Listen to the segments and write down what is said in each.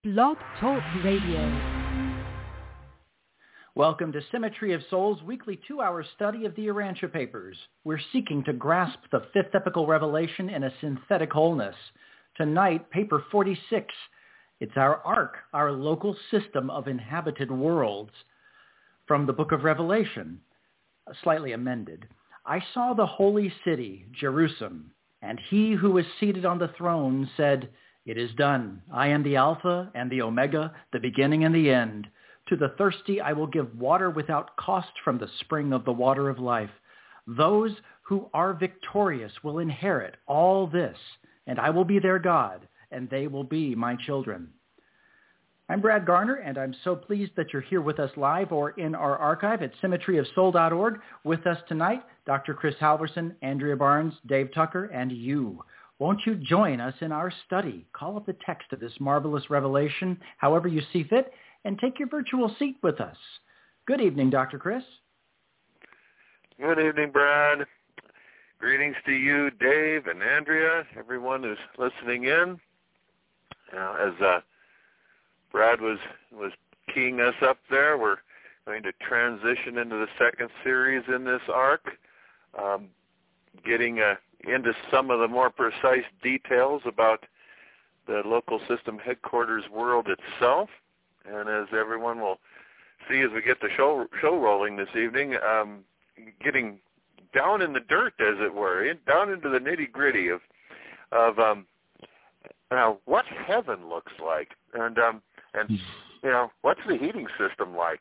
Blog Talk Radio. Welcome to Symmetry of Souls, weekly 2-hour study of the Urantia Papers. We're seeking to grasp the fifth epical revelation in a synthetic wholeness. Tonight, paper 46. It's our ark, our local system of inhabited worlds. From the book of Revelation, slightly amended. I saw the holy city, Jerusalem, and he who was seated on the throne said, "It is done. I am the Alpha and the Omega, the beginning and the end. To the thirsty I will give water without cost from the spring of the water of life. Those who are victorious will inherit all this, and I will be their God, and they will be my children." I'm Brad Garner, and I'm so pleased that you're here with us live or in our archive at symmetryofsoul.org. With us tonight, Dr. Chris Halverson, Andrea Barnes, Dave Tucker, and you. Won't you join us in our study? Call up the text of this marvelous revelation, however you see fit, and take your virtual seat with us. Good evening, Dr. Chris. Good evening, Brad. Greetings to you, Dave and Andrea, everyone who's listening in. As Brad was keying us up there, we're going to transition into the second series in this arc, getting into some of the more precise details about the local system headquarters world itself. And as everyone will see as we get the show rolling this evening, getting down in the dirt, as it were, down into the nitty-gritty of what heaven looks like, and what's the heating system like.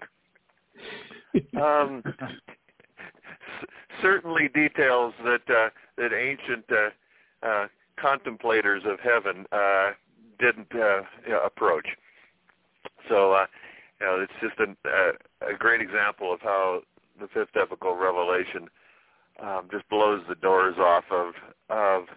Certainly details that ancient contemplators of heaven didn't approach. So, it's just a great example of how the fifth epical revelation just blows the doors off of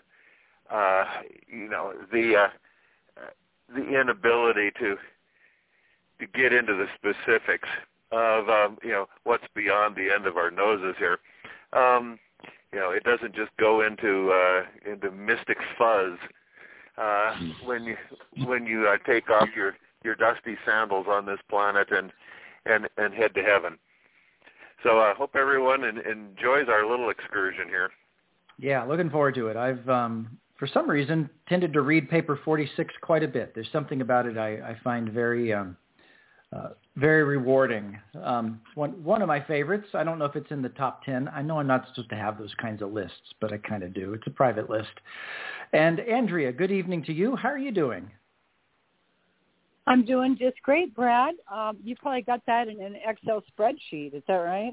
the inability to get into the specifics of what's beyond the end of our noses here. It doesn't just go into mystic fuzz when you take off your dusty sandals on this planet and head to heaven. So I hope everyone enjoys our little excursion here. Yeah, looking forward to it. I've, for some reason, tended to read paper 46 quite a bit. There's something about it I find very rewarding. One of my favorites, I don't know if it's in the top 10. I know I'm not supposed to have those kinds of lists, but I kind of do. It's a private list. And Andrea, good evening to you. How are you doing? I'm doing just great, Brad. You probably got that in an Excel spreadsheet. Is that right?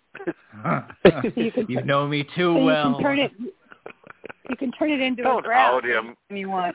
You know me too well. You can turn it into a graph if you want.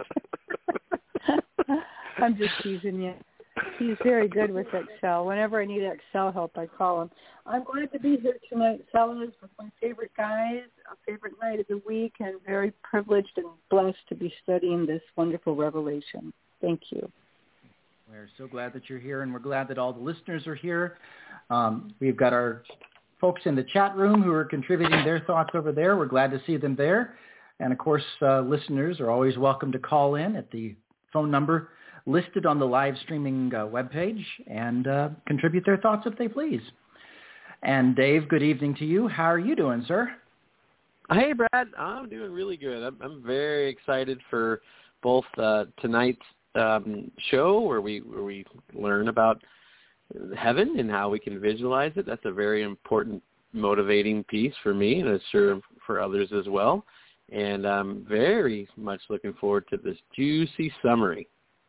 I'm just teasing you. He's very good with Excel. Whenever I need Excel help, I call him. I'm glad to be here tonight, fellas, with my favorite guys, a favorite night of the week, and very privileged and blessed to be studying this wonderful revelation. Thank you. We're so glad that you're here, and we're glad that all the listeners are here. We've got our folks in the chat room who are contributing their thoughts over there. We're glad to see them there. And, of course, listeners are always welcome to call in at the phone number listed on the live streaming webpage and contribute their thoughts if they please. And, Dave, good evening to you. How are you doing, sir? Hey, Brad. I'm doing really good. I'm very excited for both tonight's show where we learn about heaven and how we can visualize it. That's a very important motivating piece for me, and I'm sure for others as well. And I'm very much looking forward to this juicy summary.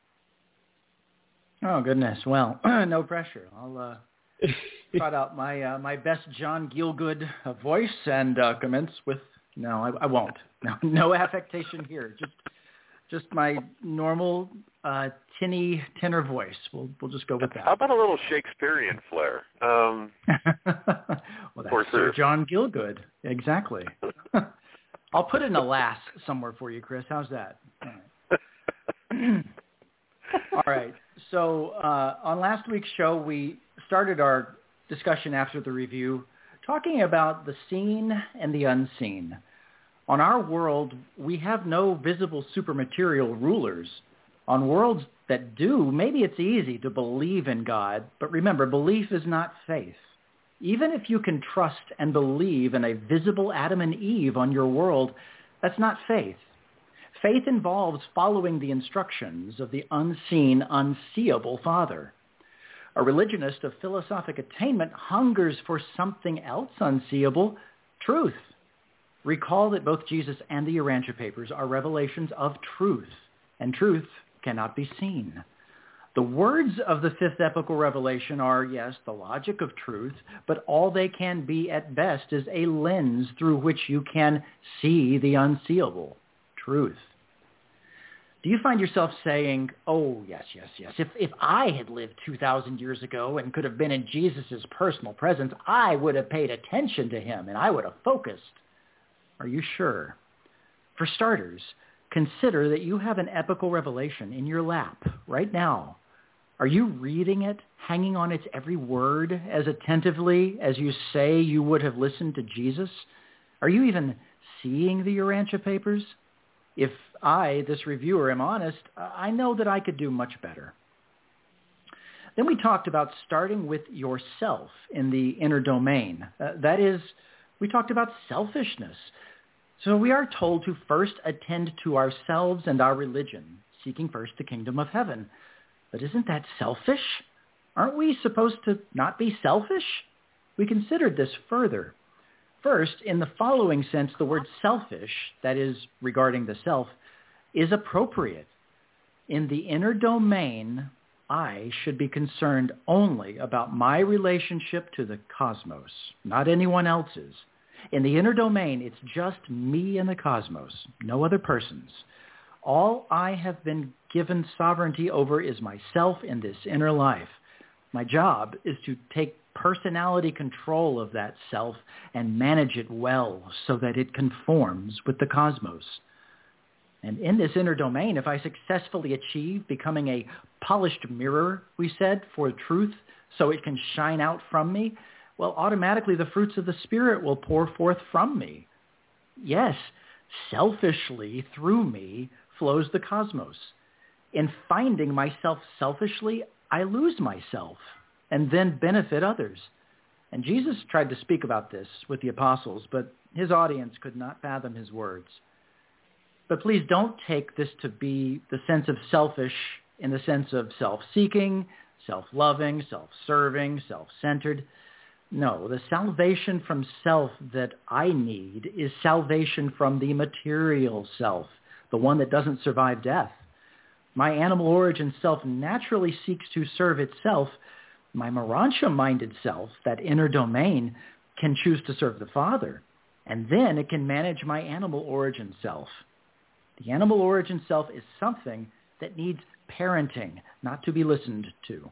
Oh, goodness. Well, no pressure. I'll trot out my best John Gielgud voice and commence with, no, I won't. No affectation here. Just my normal tinny tenor voice. We'll just go with that. How about a little Shakespearean flair? Well, that's Sir John Gielgud. Exactly. I'll put in a lass somewhere for you, Chris. How's that? All right. So on last week's show, we started our discussion after the review talking about the seen and the unseen. On our world, we have no visible supermaterial rulers. On worlds that do, maybe it's easy to believe in God, but remember, belief is not faith. Even if you can trust and believe in a visible Adam and Eve on your world, that's not faith. Faith involves following the instructions of the unseen, unseeable Father. A religionist of philosophic attainment hungers for something else unseeable, truth. Recall that both Jesus and the Urantia Papers are revelations of truth, and truth cannot be seen. The words of the fifth epical revelation are, yes, the logic of truth, but all they can be at best is a lens through which you can see the unseeable, truth. Do you find yourself saying, oh, yes, if I had lived 2,000 years ago and could have been in Jesus' personal presence, I would have paid attention to him and I would have focused? Are you sure? For starters, consider that you have an epical revelation in your lap right now. Are you reading it, hanging on its every word as attentively as you say you would have listened to Jesus? Are you even seeing the Urantia Papers? If I, this reviewer, am honest, I know that I could do much better. Then we talked about starting with yourself in the inner domain. That is, we talked about selfishness. So we are told to first attend to ourselves and our religion, seeking first the kingdom of heaven. But isn't that selfish? Aren't we supposed to not be selfish? We considered this further. First, in the following sense, the word selfish, that is, regarding the self, is appropriate. In the inner domain, I should be concerned only about my relationship to the cosmos, not anyone else's. In the inner domain, it's just me and the cosmos, no other persons. All I have been given sovereignty over is myself in this inner life. My job is to take personality control of that self and manage it well so that it conforms with the cosmos. And in this inner domain, if I successfully achieve becoming a polished mirror, we said, for truth, so it can shine out from me, well, automatically the fruits of the Spirit will pour forth from me. Yes, selfishly through me flows the cosmos. In finding myself selfishly, I lose myself and then benefit others. And Jesus tried to speak about this with the apostles, but his audience could not fathom his words. But please don't take this to be the sense of selfish in the sense of self-seeking, self-loving, self-serving, self-centered. No, the salvation from self that I need is salvation from the material self, the one that doesn't survive death. My animal origin self naturally seeks to serve itself. My Morantia-minded self, that inner domain, can choose to serve the Father, and then it can manage my animal origin self. The animal origin self is something that needs parenting, not to be listened to.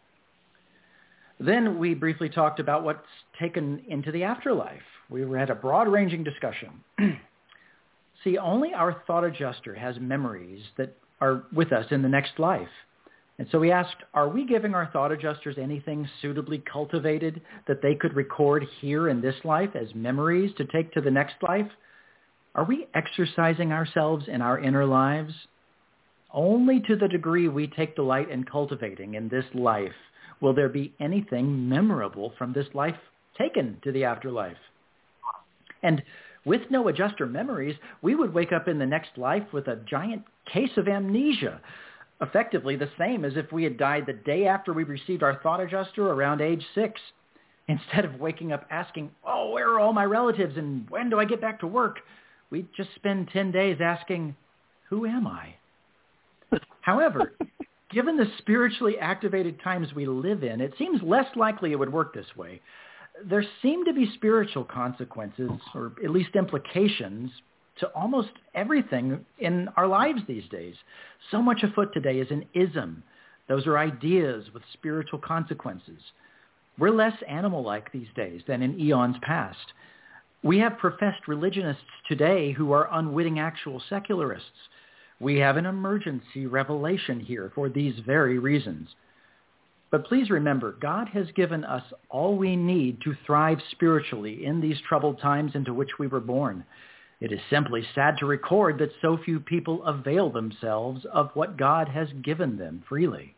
Then we briefly talked about what's taken into the afterlife. We had a broad-ranging discussion. See, only our thought adjuster has memories that are with us in the next life. And so we asked, are we giving our thought adjusters anything suitably cultivated that they could record here in this life as memories to take to the next life? Are we exercising ourselves in our inner lives? Only to the degree we take delight in cultivating in this life will there be anything memorable from this life taken to the afterlife. And with no adjuster memories, we would wake up in the next life with a giant case of amnesia, effectively the same as if we had died the day after we received our thought adjuster around age 6. Instead of waking up asking, oh, where are all my relatives and when do I get back to work? We'd just spend 10 days asking, who am I? However, given the spiritually activated times we live in, it seems less likely it would work this way. There seem to be spiritual consequences, or at least implications, to almost everything in our lives these days. So much afoot today is an ism. Those are ideas with spiritual consequences. We're less animal-like these days than in eons past. We have professed religionists today who are unwitting actual secularists. We have an emergency revelation here for these very reasons. But please remember, God has given us all we need to thrive spiritually in these troubled times into which we were born. It is simply sad to record that so few people avail themselves of what God has given them freely.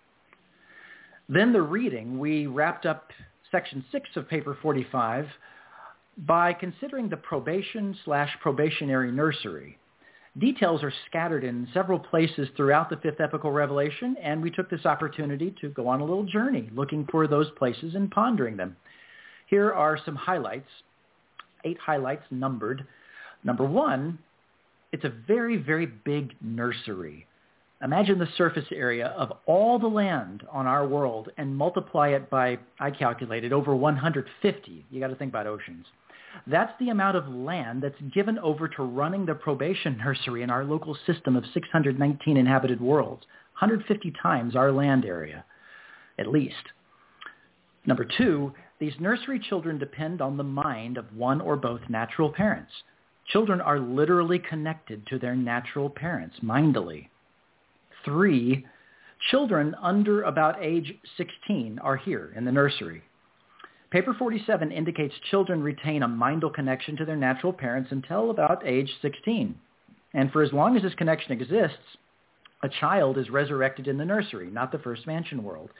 Then the reading, we wrapped up section 6 of paper 45 by considering the probation/probationary nursery. Details are scattered in several places throughout the fifth epical revelation, and we took this opportunity to go on a little journey looking for those places and pondering them. Here are some highlights, 8 highlights numbered. Number 1, it's a very, very big nursery. Imagine the surface area of all the land on our world and multiply it by, I calculated, over 150. You got to think about oceans. That's the amount of land that's given over to running the probation nursery in our local system of 619 inhabited worlds, 150 times our land area, at least. Number 2, these nursery children depend on the mind of one or both natural parents. Children are literally connected to their natural parents, mindily. 3, children under about age 16 are here in the nursery. Paper 47 indicates children retain a mindal connection to their natural parents until about age 16. And for as long as this connection exists, a child is resurrected in the nursery, not the first mansion world.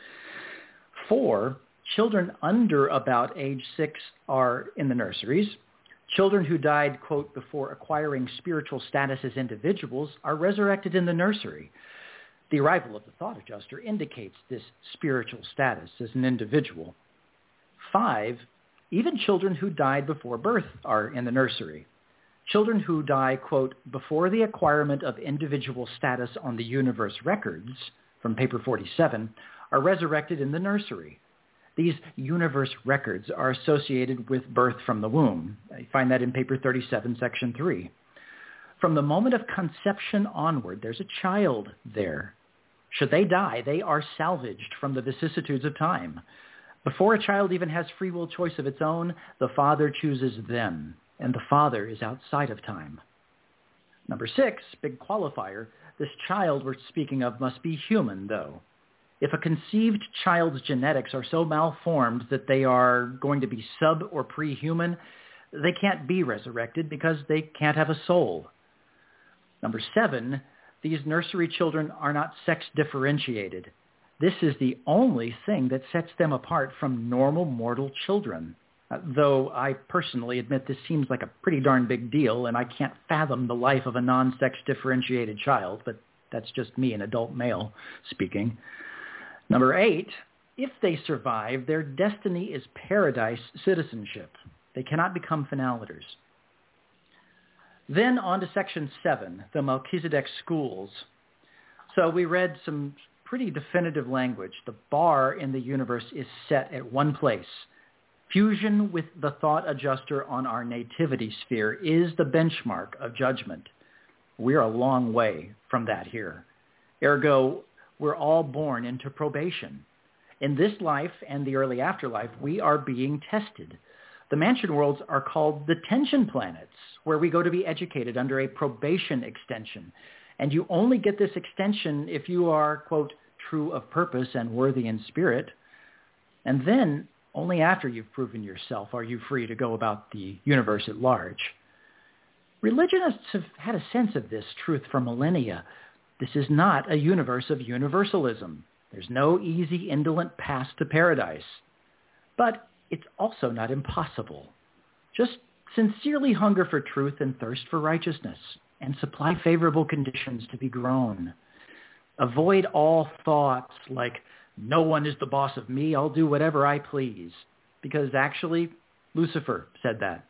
4, children under about age 6 are in the nurseries. Children who died, quote, before acquiring spiritual status as individuals are resurrected in the nursery. The arrival of the thought adjuster indicates this spiritual status as an individual. 5, even children who died before birth are in the nursery. Children who die, quote, before the acquirement of individual status on the universe records, from paper 47, are resurrected in the nursery. These universe records are associated with birth from the womb. You find that in paper 37, section 3. From the moment of conception onward, there's a child there. Should they die, they are salvaged from the vicissitudes of time. Before a child even has free will choice of its own, the Father chooses them, and the Father is outside of time. Number 6, big qualifier, this child we're speaking of must be human, though. If a conceived child's genetics are so malformed that they are going to be sub- or pre-human, they can't be resurrected because they can't have a soul. Number 7, these nursery children are not sex differentiated. This is the only thing that sets them apart from normal mortal children. Though I personally admit this seems like a pretty darn big deal, and I can't fathom the life of a non-sex differentiated child, but that's just me, an adult male, speaking. Number 8, if they survive, their destiny is paradise citizenship. They cannot become finalators. Then on to section 7, the Melchizedek schools. So we read some pretty definitive language. The bar in the universe is set at one place. Fusion with the thought adjuster on our nativity sphere is the benchmark of judgment. We're a long way from that here. Ergo, we're all born into probation. In this life and the early afterlife, we are being tested. The mansion worlds are called the tension planets, where we go to be educated under a probation extension. And you only get this extension if you are, quote, true of purpose and worthy in spirit. And then, only after you've proven yourself are you free to go about the universe at large. Religionists have had a sense of this truth for millennia. This is not a universe of universalism. There's no easy, indolent path to paradise. But it's also not impossible. Just sincerely hunger for truth and thirst for righteousness, and supply favorable conditions to be grown. Avoid all thoughts like, no one is the boss of me, I'll do whatever I please, because actually, Lucifer said that.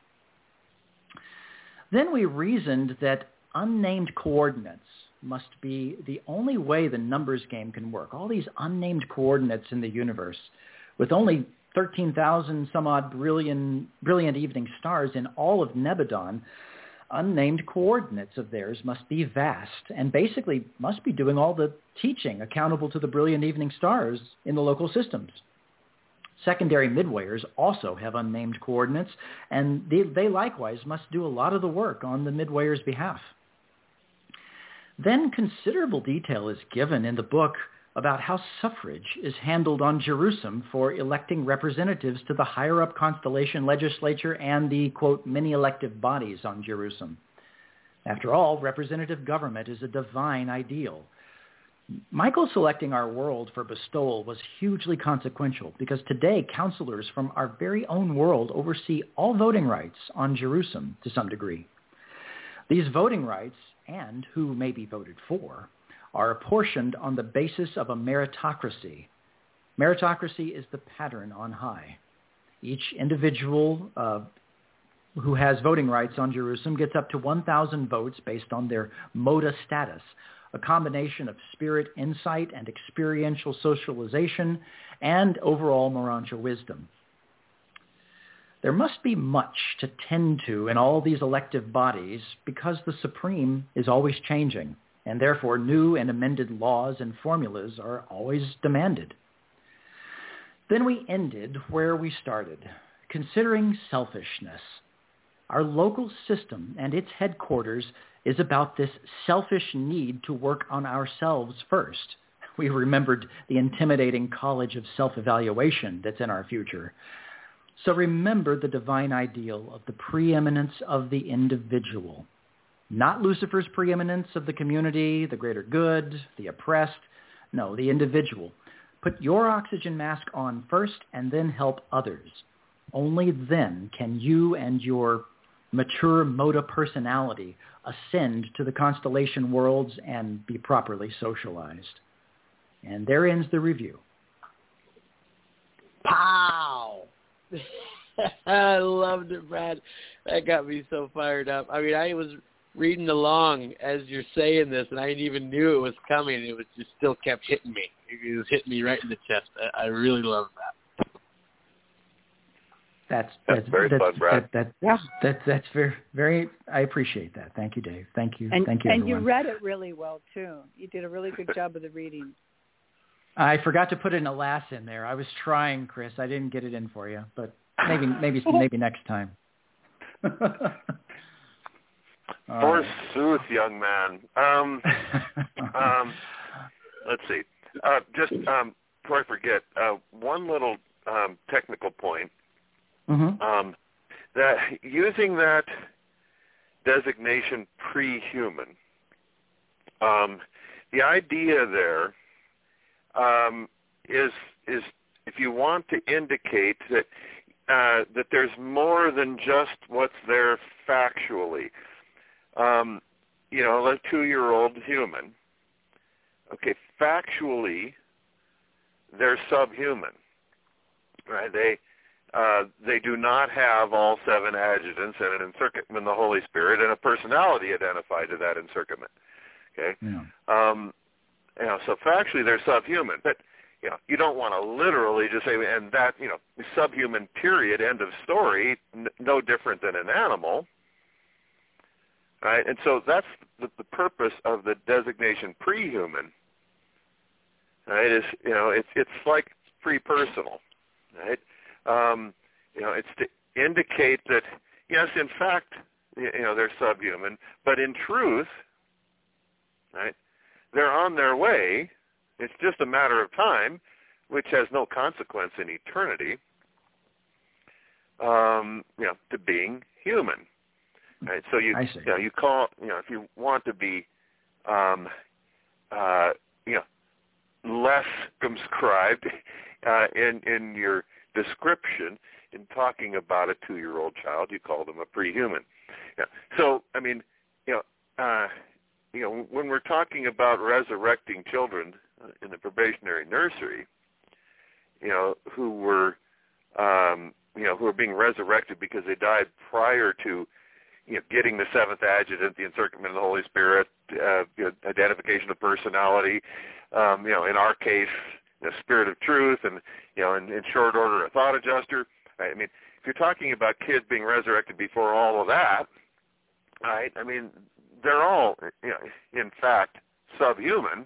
Then we reasoned that unnamed coordinates must be the only way the numbers game can work. All these unnamed coordinates in the universe, with only 13,000 some odd brilliant evening stars in all of Nebadon, unnamed coordinates of theirs must be vast and basically must be doing all the teaching accountable to the brilliant evening stars in the local systems. Secondary midwayers also have unnamed coordinates, and they likewise must do a lot of the work on the midwayers' behalf. Then considerable detail is given in the book about how suffrage is handled on Jerusalem for electing representatives to the higher-up Constellation legislature and the, quote, many elective bodies on Jerusalem. After all, representative government is a divine ideal. Michael selecting our world for bestowal was hugely consequential because today counselors from our very own world oversee all voting rights on Jerusalem to some degree. These voting rights, and who may be voted for, are apportioned on the basis of a meritocracy. Meritocracy is the pattern on high. Each individual who has voting rights on Jerusalem gets up to 1,000 votes based on their moda status, a combination of spirit insight and experiential socialization and overall Morancha wisdom. There must be much to tend to in all these elective bodies because the Supreme is always changing, and therefore new and amended laws and formulas are always demanded. Then we ended where we started, considering selfishness. Our local system and its headquarters is about this selfish need to work on ourselves first. We remembered the intimidating college of self-evaluation that's in our future. So remember the divine ideal of the preeminence of the individual. Not Lucifer's preeminence of the community, the greater good, the oppressed. No, the individual. Put your oxygen mask on first and then help others. Only then can you and your mature moda personality ascend to the constellation worlds and be properly socialized. And there ends the review. Pow! I loved it, Brad. That got me so fired up. I mean, I was reading along as you're saying this, and I didn't even knew it was coming. It was just still kept hitting me. It was hitting me right in the chest. I really love that. That's very fun, Brad. That's very. I appreciate that. Thank you, Dave. Thank you. Thank you, everyone. And you read it really well too. You did a really good job of the reading. I forgot to put an alas in there. I was trying, Chris. I didn't get it in for you, but maybe next time. Forsooth, young man. Let's see. Just before I forget, one little technical point. Mm-hmm. That using that designation pre-human, the idea there is if you want to indicate that that there's more than just what's there factually. A 2-year-old human. Okay, factually, they're subhuman, right? They do not have all 7 adjutants and an encirclement in the Holy Spirit and a personality identified to that encirclement. Okay, yeah. So factually they're subhuman, but you don't want to literally just say and that subhuman period, end of story, no different than an animal, right? And so that's the purpose of the designation pre-human, right? Is it's like pre-personal, right? It's to indicate that, yes, in fact, they're subhuman, but in truth, right, they're on their way. It's just a matter of time, which has no consequence in eternity, to being human, right? So you call, if you want to be, less circumscribed in your description in talking about a 2-year-old child, you call them a pre-human. Yeah. So, I mean, when we're talking about resurrecting children in the probationary nursery, who were being resurrected because they died prior to, getting the 7th adjutant, the encirclement of the Holy Spirit, identification of personality, in our case, the spirit of truth, and in short order, a thought adjuster. Right? I mean, if you're talking about kids being resurrected before all of that, right? I mean, they're all, in fact, subhuman.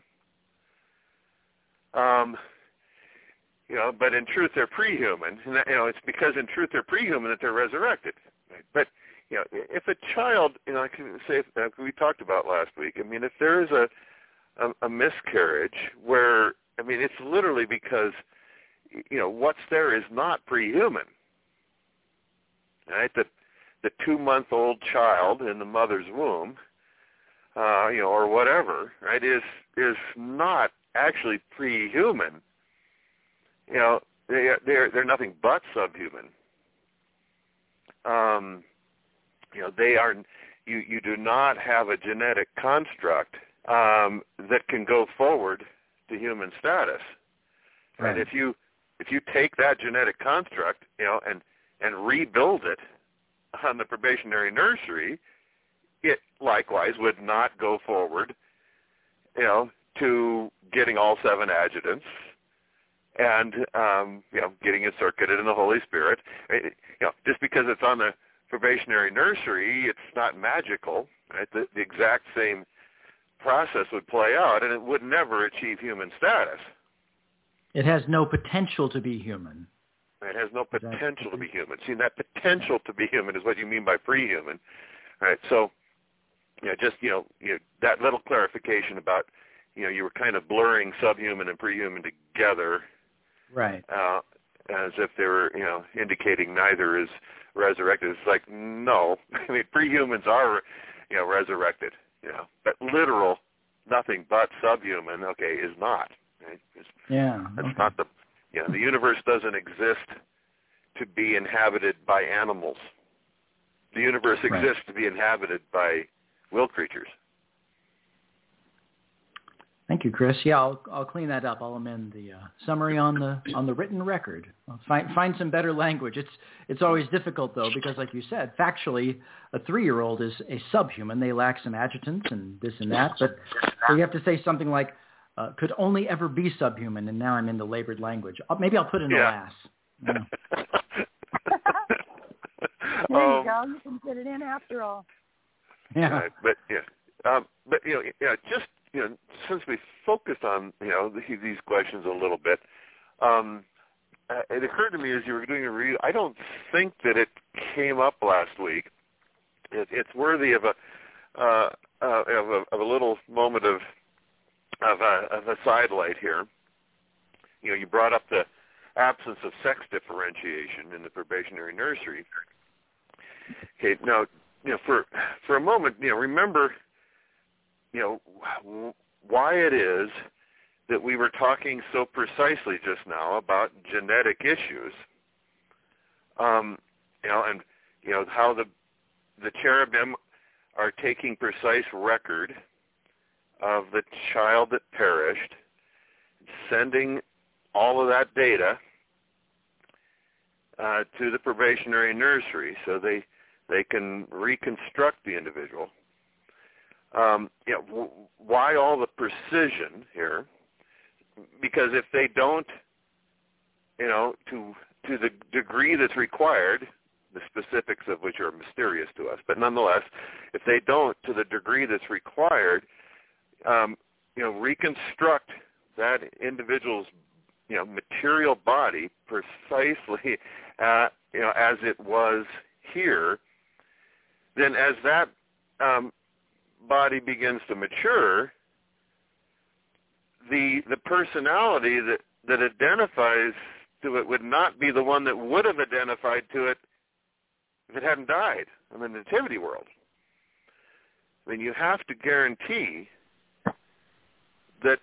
But in truth, they're pre-human. And it's because in truth they're pre-human that they're resurrected. Right? But if a child, I can say we talked about last week. I mean, if there is a miscarriage where I mean, it's literally because, what's there is not pre-human. Right? The 2-month-old child in the mother's womb, or whatever, right, is not actually pre-human. They're nothing but subhuman. They are. You do not have a genetic construct that can go forward to human status. Right. And if you take that genetic construct, and rebuild it on the probationary nursery, it likewise would not go forward, to getting all 7 adjutants and getting it circuited in the Holy Spirit. Just because it's on the probationary nursery, it's not magical. Right? The exact same process would play out, and it would never achieve human status. It has no potential to be human. It has no potential to be human. See, that potential to be human is what you mean by pre-human. Right? So, just that little clarification about, you were kind of blurring subhuman and pre-human together. Right. As if they were, indicating neither is resurrected. It's like, no. I mean, pre-humans are, resurrected, but literal, nothing but subhuman, is not. Right? That's not the, the universe doesn't exist to be inhabited by animals. The universe exists to be inhabited by will creatures. Thank you, Chris. Yeah, I'll clean that up. I'll amend the summary on the written record. I'll find some better language. It's always difficult though, because like you said, factually, a 3-year-old is a subhuman. They lack some adjutants and this and that, but so you have to say something like could only ever be subhuman. And now I'm in the labored language. Maybe I'll put in alas. There you go. You can get it in after all. Yeah. But just. Since we focused on, these questions a little bit, it occurred to me as you were doing a review, I don't think that it came up last week. It's worthy of a little moment of a sidelight here. You brought up the absence of sex differentiation in the probationary nursery. Okay, now, for a moment, remember, why it is that we were talking so precisely just now about genetic issues, and how the cherubim are taking precise record of the child that perished, sending all of that data to the probationary nursery so they can reconstruct the individual. Why all the precision here? Because if they don't, to the degree that's required, the specifics of which are mysterious to us, but nonetheless, if they don't, to the degree that's required, reconstruct that individual's, material body precisely, as it was here, then as that body begins to mature, the personality that identifies to it would not be the one that would have identified to it if it hadn't died in the nativity world. I mean, you have to guarantee that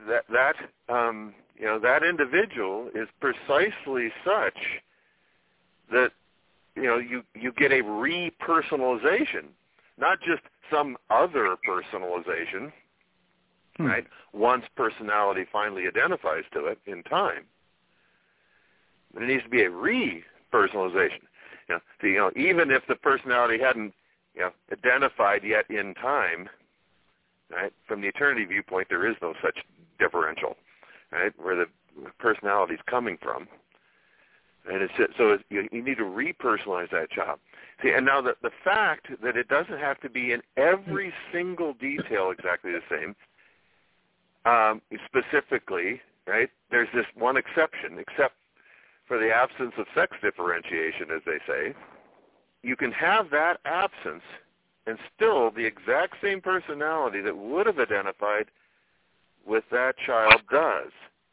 individual is precisely such that you get a repersonalization, not just some other personalization, right? Once personality finally identifies to it in time, there needs to be a repersonalization. Even if the personality hadn't, identified yet in time, right? From the eternity viewpoint, there is no such differential, right? Where the personality is coming from, and you need to repersonalize that job. See, and now the fact that it doesn't have to be in every single detail exactly the same, specifically, right? There's this one exception, except for the absence of sex differentiation, as they say. You can have that absence and still the exact same personality that would have identified with that child does.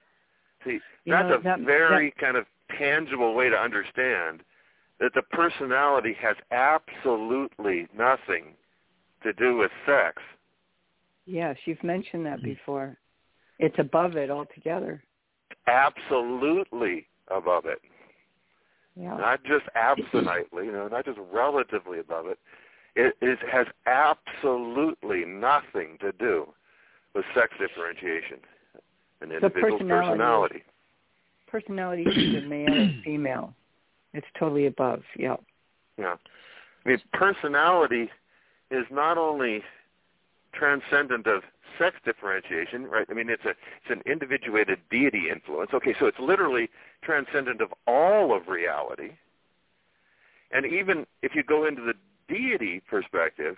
See, that's a very kind of tangible way to understand that the personality has absolutely nothing to do with sex. Yes, you've mentioned that before. It's above it altogether. Absolutely above it. Yeah. Not just absolutely, not just relatively above it. It has absolutely nothing to do with sex differentiation, an individual's personality. Personality is either male or female. It's totally above, yeah. Yeah. I mean, personality is not only transcendent of sex differentiation, right? I mean, it's an individuated deity influence. Okay, so it's literally transcendent of all of reality. And even if you go into the deity perspective,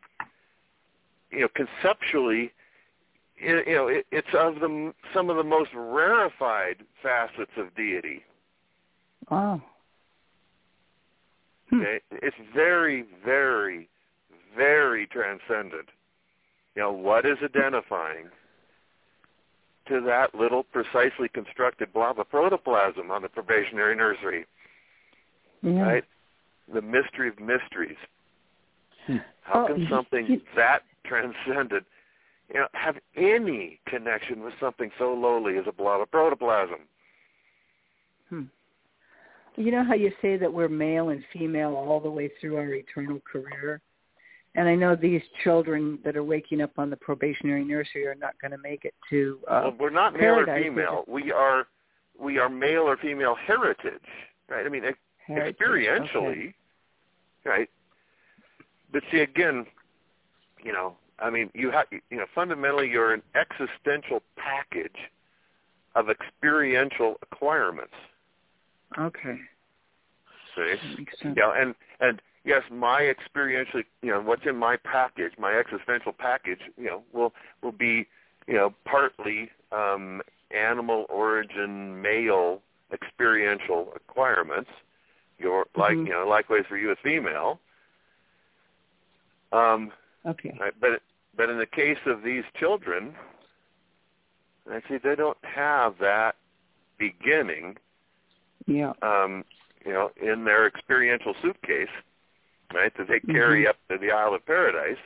conceptually, it's of some of the most rarefied facets of deity. Wow. Okay, it's very, very, very transcendent. What is identifying to that little precisely constructed blob of protoplasm on the probationary nursery? Yeah. Right? The mystery of mysteries. How can something that transcendent have any connection with something so lowly as a blob of protoplasm? You know how you say that we're male and female all the way through our eternal career? And I know these children that are waking up on the probationary nursery are not going to make it to well, we're not male or female. We are male or female heritage, right? I mean, experientially, right? But see, again, I mean, fundamentally, you're an existential package of experiential acquirements. Okay. See? And yes, my experiential, what's in my package, my existential package, will be, partly animal origin, male experiential acquirements. Likewise for you as female. Okay. Right, but in the case of these children, actually, they don't have that beginning. Yeah. In their experiential suitcase, right, that they carry up to the Isle of Paradise,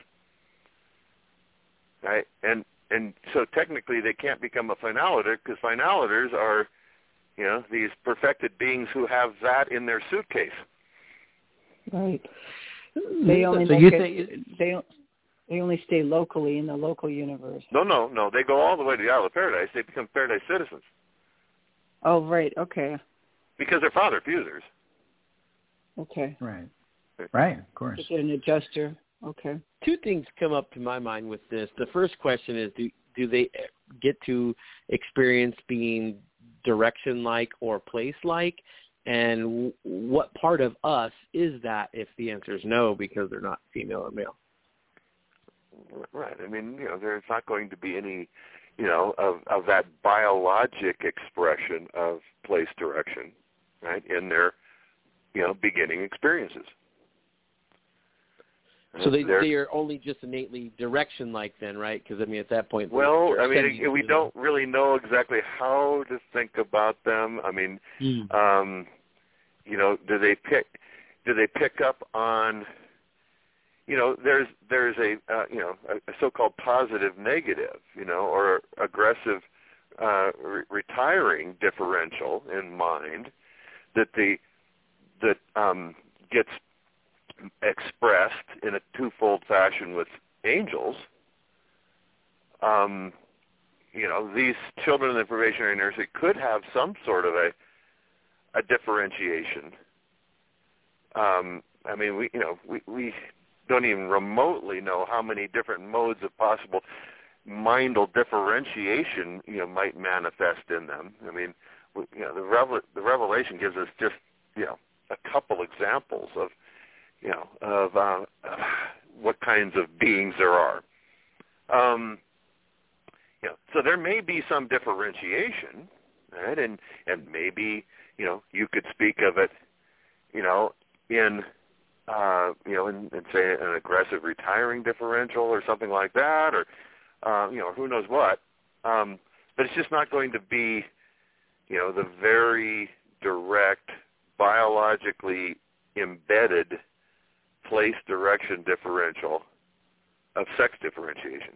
right, and so technically they can't become a finaliter because finaliters are, these perfected beings who have that in their suitcase. Right. They only they only stay locally in the local universe. No. They go all the way to the Isle of Paradise. They become Paradise citizens. Oh, right. Okay. Because they're father fusers. Okay. Right, of course. To get an adjuster. Okay. Two things come up to my mind with this. The first question is, do they get to experience being direction-like or place-like? And what part of us is that if the answer is no, because they're not female or male? Right. I mean, there's not going to be any, of that biologic expression of place direction, right, in their, beginning experiences. So they are only just innately direction-like then, right? Because, I mean, at that point... Well, I mean, we don't really know exactly how to think about them. I mean, do they pick up on... there's a so-called positive negative, or aggressive retiring differential in mind that gets expressed in a twofold fashion with angels. These children in the probationary nursery could have some sort of a differentiation. I mean, we don't even remotely know how many different modes of possible mindal differentiation, might manifest in them. I mean, the revelation gives us just, a couple examples of, what kinds of beings there are. So there may be some differentiation, right? And maybe, you could speak of it, in say an aggressive retiring differential or something like that, or, who knows what. But it's just not going to be the very direct, biologically embedded place direction differential of sex differentiation.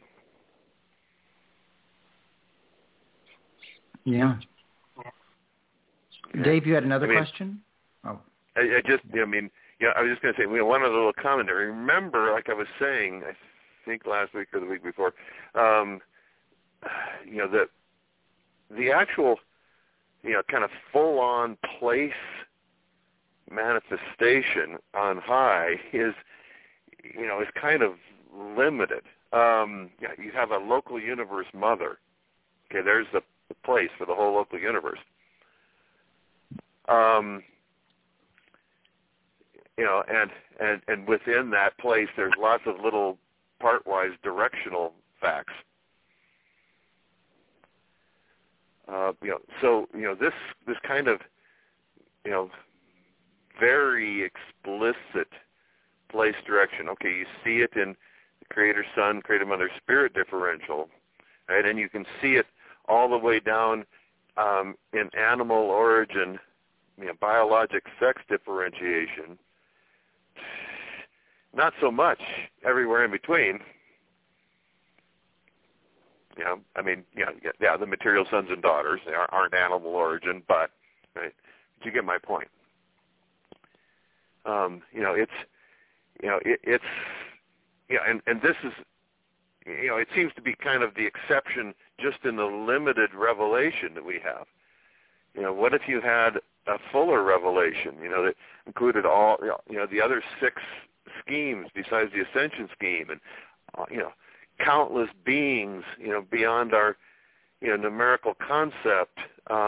Yeah. Dave, you had another question? Oh. I was just going to say, one other little comment there. Remember, like I was saying, I think last week or the week before, that the actual, kind of full-on place manifestation on high is kind of limited. You have a local universe mother. Okay, there's the place for the whole local universe. And within that place, there's lots of little part-wise directional facts. This kind of, very explicit place direction. Okay, you see it in the Creator Son, Creator Mother Spirit differential, right? And you can see it all the way down in animal origin, biologic sex differentiation. Not so much everywhere in between. The material sons and daughters, they aren't animal origin, but right, you get my point. And this is, it seems to be kind of the exception just in the limited revelation that we have. What if you had a fuller revelation, that included all, the other 6 schemes besides the ascension scheme, and, countless beings, beyond our, numerical concept.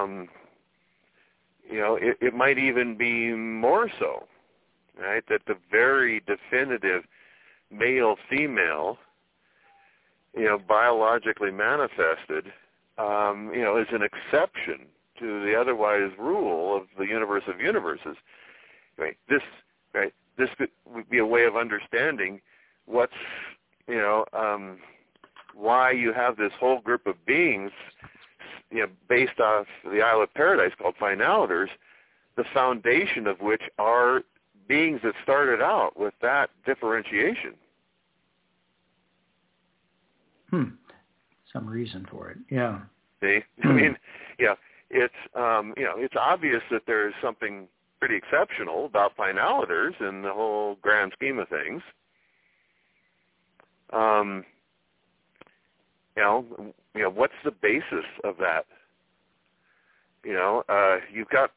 It might even be more so, right? That the very definitive male-female, biologically manifested, is an exception to the otherwise rule of the universe of universes. Right? This would be a way of understanding what's, why you have this whole group of beings, based off the Isle of Paradise called finaliters, the foundation of which are beings that started out with that differentiation. Some reason for it. Yeah. See? It's obvious that there's something pretty exceptional about finaliters in the whole grand scheme of things. What's the basis of that? You've got,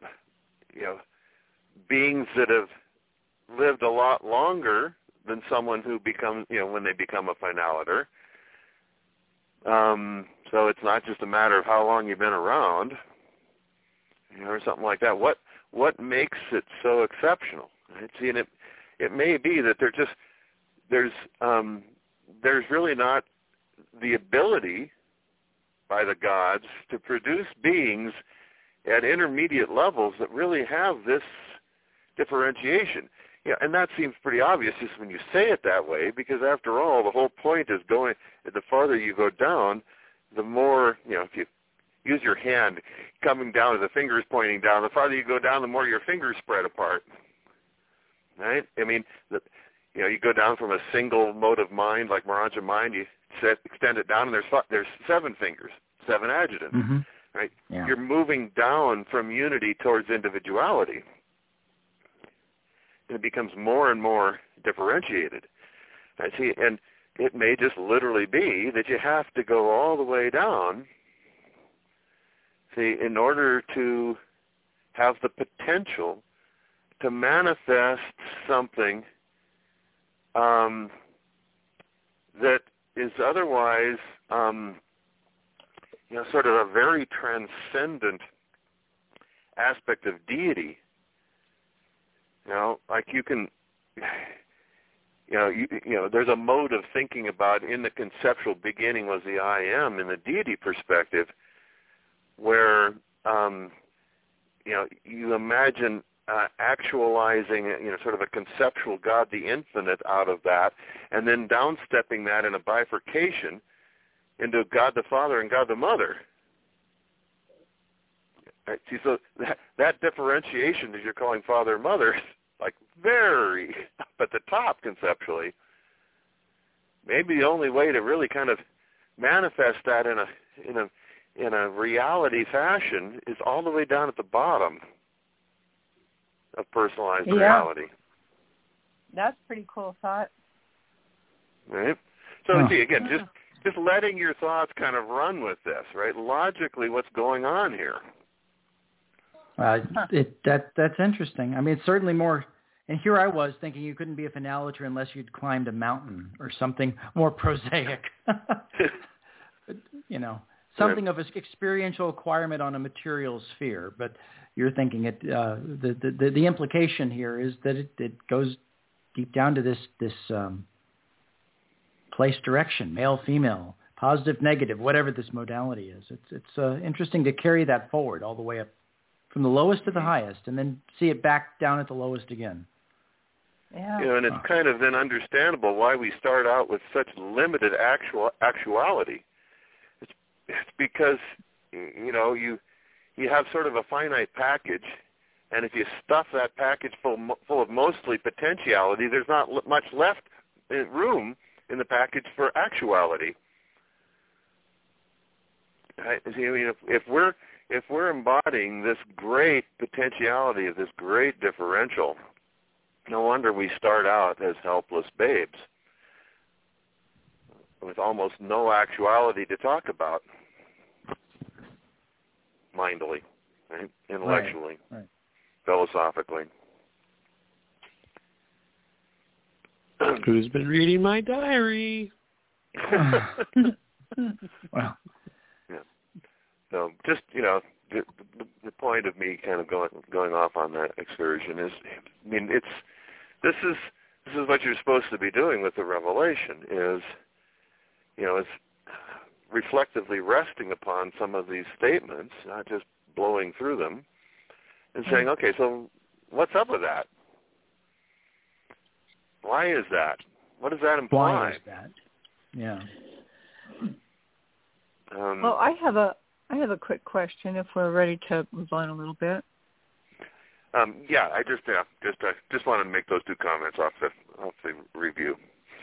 beings that have lived a lot longer than someone who becomes, when they become a finaliter. So it's not just a matter of how long you've been around, or something like that. What makes it so exceptional? Right? See, and it may be that there's really not the ability by the gods to produce beings at intermediate levels that really have this differentiation. And that seems pretty obvious just when you say it that way, because after all, the whole point is the farther you go down, the more, if you use your hand coming down with the fingers pointing down, the farther you go down, the more your fingers spread apart. Right? You go down from a single mode of mind, like Maranja mind, you extend it down, and there's 7 fingers, 7 adjutants. Mm-hmm. Right? Yeah. You're moving down from unity towards individuality. And it becomes more and more differentiated. I see, and it may just literally be that you have to go all the way down, see, in order to have the potential to manifest something that is otherwise, sort of a very transcendent aspect of deity. Like you can, there's a mode of thinking about in the conceptual beginning was the I am in the deity perspective, where, you imagine actualizing, sort of a conceptual God, the infinite, out of that, and then downstepping that in a bifurcation into God the Father and God the Mother. Right? See, so that differentiation that you're calling father and mother is like very up at the top conceptually. Maybe the only way to really kind of manifest that in a reality fashion is all the way down at the bottom of personalized reality. That's pretty cool thought. Right? So see, again, just letting your thoughts kind of run with this, right? Logically, what's going on here? That's interesting. I mean, it's certainly more. And here I was thinking you couldn't be a finaliter unless you'd climbed a mountain or something more prosaic. Something of an experiential acquirement on a material sphere. But you're thinking the implication here is that it goes deep down to this place direction, male, female, positive, negative, whatever this modality is. It's interesting to carry that forward all the way up from the lowest to the highest, and then see it back down at the lowest again. Yeah. And it's kind of then understandable why we start out with such limited actuality. It's because you have sort of a finite package, and if you stuff that package full of mostly potentiality, there's not much left room in the package for actuality. Right? I mean, if we're embodying this great potentiality of this great differential, no wonder we start out as helpless babes with almost no actuality to talk about mindily, right? Intellectually, right. Philosophically. Who's been reading my diary? Well. So just, the point of me kind of going off on that excursion is, I mean, this is what you're supposed to be doing with the revelation is reflectively resting upon some of these statements, not just blowing through them, and saying, okay, so what's up with that? Why is that? What does that imply? Why is that? Yeah. Well, I have a quick question if we're ready to move on a little bit. I just wanted to make those two comments off the review.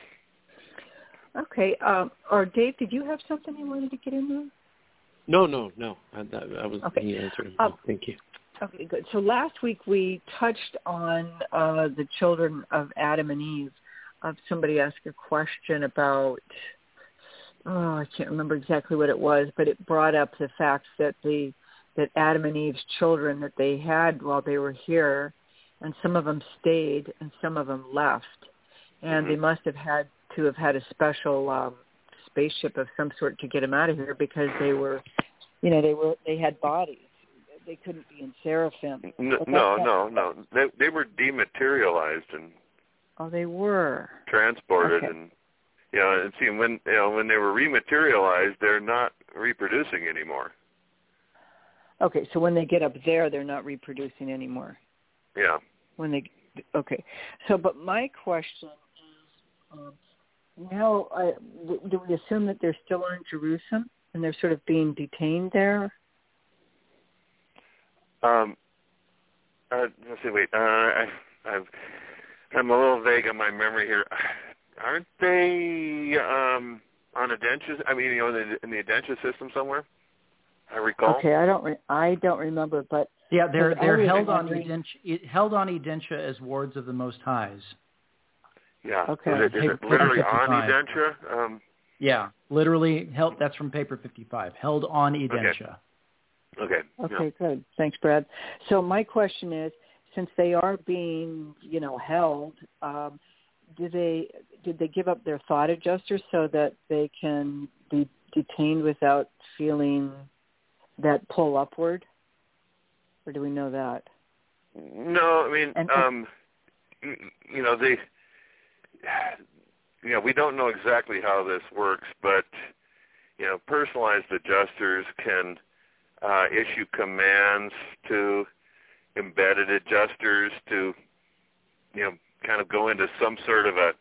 Okay. Or Dave, did you have something you wanted to get in there? No. I was the answer. Thank you. Okay, good. So last week we touched on the children of Adam and Eve. Somebody asked a question about, I can't remember exactly what it was, but it brought up the fact that that Adam and Eve's children that they had while they were here, and some of them stayed and some of them left, and they must have had a special spaceship of some sort to get them out of here because they had bodies. They couldn't be in seraphim. No. They were dematerialized and. Oh, they were transported, okay. And and see when they were rematerialized, they're not reproducing anymore. Okay, so when they get up there, they're not reproducing anymore. Yeah. Okay. So, but my question is, now, do we assume that they're still in Jerusalem and they're sort of being detained there? Let's see. Wait. I'm a little vague on my memory here. Aren't they on Adentia? I mean, in the Adentia system somewhere. I recall. Okay, I don't remember, but yeah, they're held on Edentia as wards of the Most Highs. Yeah. Okay. Is it literally on Edentia? Yeah, literally held. That's from paper 55. Held on Edentia. Okay. Okay, good. Thanks, Brad. So my question is, since they are being, held, did they give up their thought adjusters so that they can be detained without feeling that pull upward? Or do we know that? No, I mean, we don't know exactly how this works, but, personalized adjusters can issue commands to embedded adjusters to, kind of go into some sort of a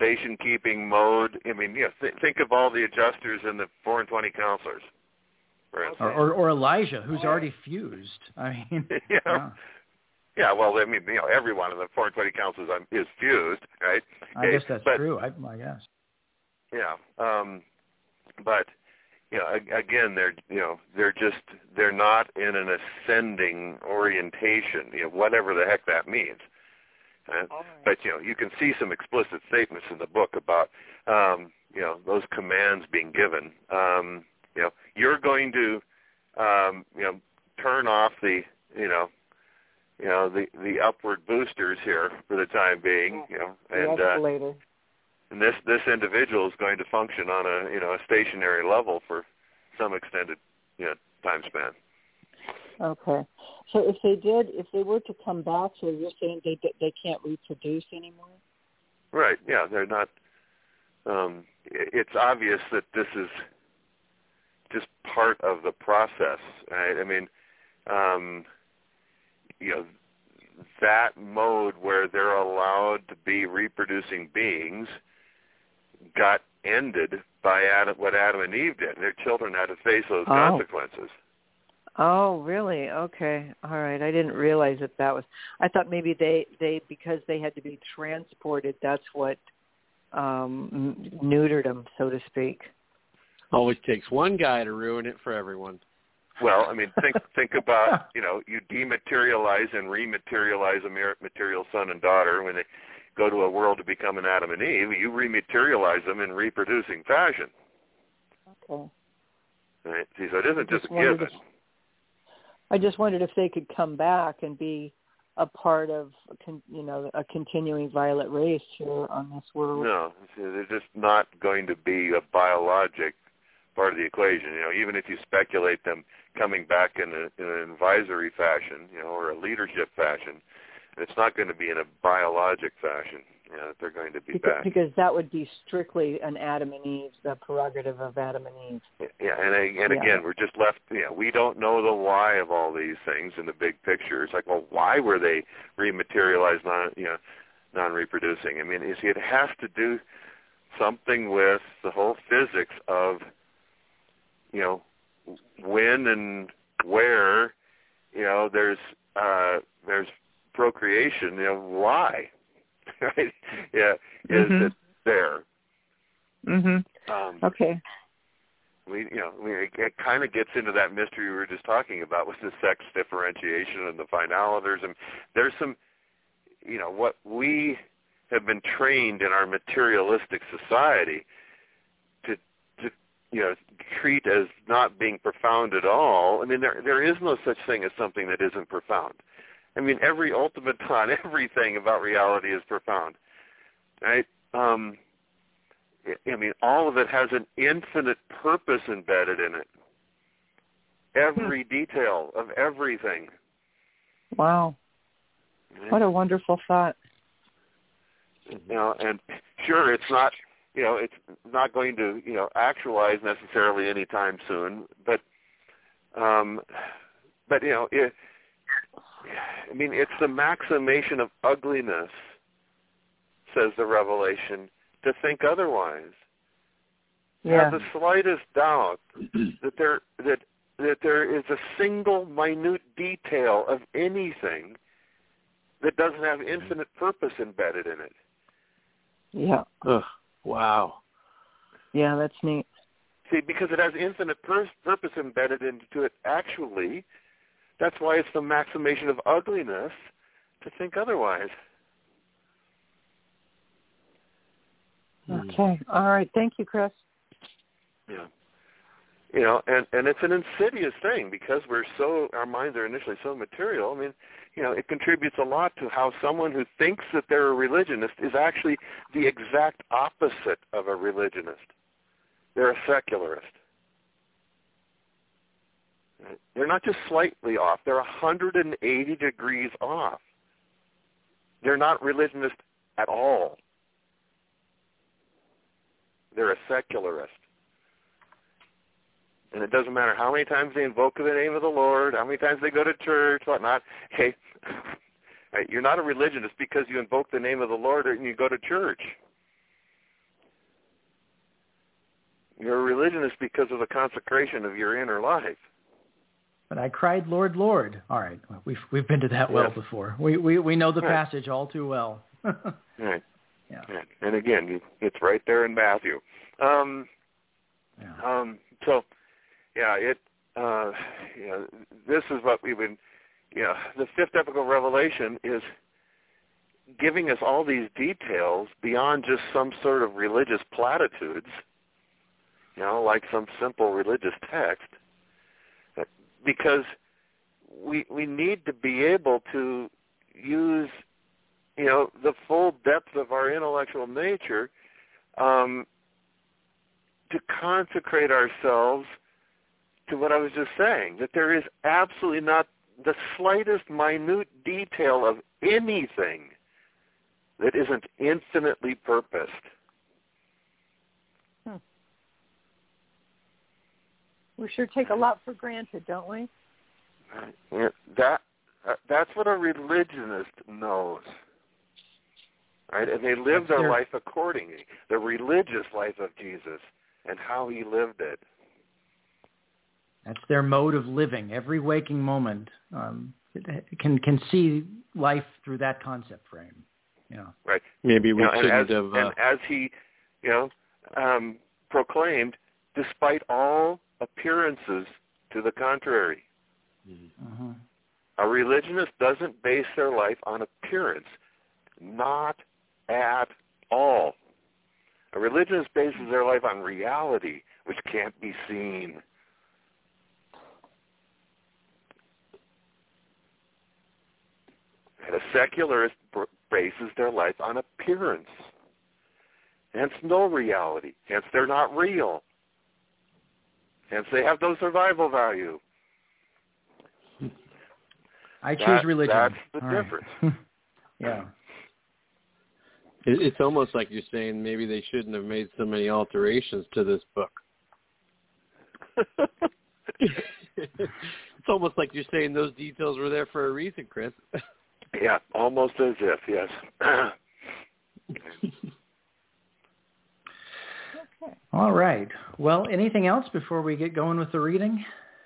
station-keeping mode. I mean, think of all the adjusters in the 4 and 20 counselors, for instance. Or Elijah, who's already fused. I mean, Yeah, well, I mean, every one of the 420 councils is fused, right? I guess that's true. I guess. Yeah, but again, they're not in an ascending orientation, whatever the heck that means. Right. But you can see some explicit statements in the book about those commands being given. You're going to turn off the the upward boosters here for the time being, and this individual is going to function on a stationary level for some extended time span. Okay, so if they were to come back, so you're saying they can't reproduce anymore? Right. Yeah, they're not. It's obvious that this is just part of the process, right? I mean, that mode where they're allowed to be reproducing beings got ended by what Adam and Eve did. Their children had to face those consequences. Oh, really? Okay. All right. I didn't realize that was. I thought maybe they because they had to be transported, that's what neutered them, so to speak. Always takes one guy to ruin it for everyone. Well, I mean, think about, you dematerialize and rematerialize a material son and daughter. When they go to a world to become an Adam and Eve, you rematerialize them in reproducing fashion. Okay. Right? See, so it isn't just a given. I just wondered if they could come back and be a part of, a continuing violet race here on this world. No, they're just not going to be a biologic part of the equation. Even if you speculate them coming back in an advisory fashion, or a leadership fashion, it's not going to be in a biologic fashion. That they're going to be back. Because that would be strictly an Adam and Eve, the prerogative of Adam and Eve. Yeah, and again, we're just left. We don't know the why of all these things in the big picture. It's like, well, why were they rematerialized, non-reproducing? I mean, it has to do something with the whole physics of, when and where, there's procreation. Why? Right? Yeah, is it there? Mm-hmm. Okay. It kind of gets into that mystery we were just talking about with the sex differentiation and the finaliters, and there's some, what we have been trained in our materialistic society to treat as not being profound at all. I mean, there is no such thing as something that isn't profound. I mean, every ultimate thought, everything about reality is profound, right? I mean, all of it has an infinite purpose embedded in it. Every detail of everything. Wow. Right? What a wonderful thought. And sure, it's not, it's not going to, actualize necessarily anytime soon, but it's the maximation of ugliness, says the Revelation, to think otherwise. Yeah. Have the slightest doubt that there is a single minute detail of anything that doesn't have infinite purpose embedded in it. Yeah. Ugh. Wow. Yeah, that's neat. See, because it has infinite purpose embedded into it, actually, that's why it's the maximation of ugliness to think otherwise. Okay. All right. Thank you, Chris. Yeah. And it's an insidious thing because our minds are initially so material. I mean, it contributes a lot to how someone who thinks that they're a religionist is actually the exact opposite of a religionist. They're a secularist. Right? They're not just slightly off. They're 180 degrees off. They're not religionist at all. They're a secularist. And it doesn't matter how many times they invoke the name of the Lord, how many times they go to church, whatnot. Hey, you're not a religionist because you invoke the name of the Lord and you go to church. You're a religionist because of the consecration of your inner life. But I cried, Lord, Lord. All right, well, we've been to that well before. We know the passage all too well. Right. Yeah. And again, it's right there in Matthew. This is what we've been. The fifth epical revelation is giving us all these details beyond just some sort of religious platitudes, like some simple religious text, because we need to be able to use, the full depth of our intellectual nature to consecrate ourselves to what I was just saying, that there is absolutely not the slightest minute detail of anything that isn't infinitely purposed. We sure take a lot for granted, don't we? That's what a religionist knows. Right? And they live their life accordingly. The religious life of Jesus and how he lived it. That's their mode of living. Every waking moment can see life through that concept frame. Right. Maybe we shouldn't have. And as he, proclaimed, despite all appearances to the contrary. Mm-hmm. A religionist doesn't base their life on appearance. Not at all. A religionist bases their life on reality, which can't be seen. And a secularist bases their life on appearance. Hence no reality. Hence they're not real. Hence they have no survival value. I choose religion. That's the all difference. Right. Yeah. It's almost like you're saying maybe they shouldn't have made so many alterations to this book. It's almost like you're saying those details were there for a reason, Chris. Yeah, almost as if, yes. Okay. All right. Well, anything else before we get going with the reading?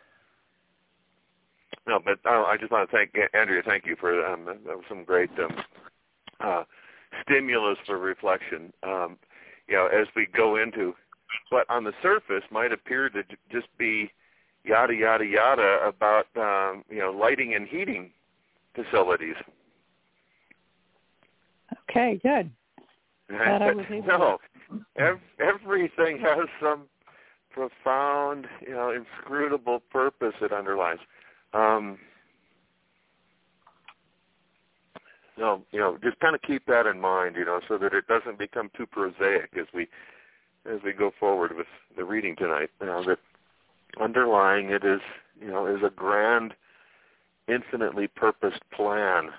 No, but I just want to thank Andrea. Thank you for that was some great stimulus for reflection. As we go into what on the surface might appear to just be yada yada yada about lighting and heating facilities. Okay, good. Glad I was able everything has some profound, inscrutable purpose it underlies. Just kind of keep that in mind, so that it doesn't become too prosaic as we go forward with the reading tonight. That underlying it is a grand, infinitely purposed plan.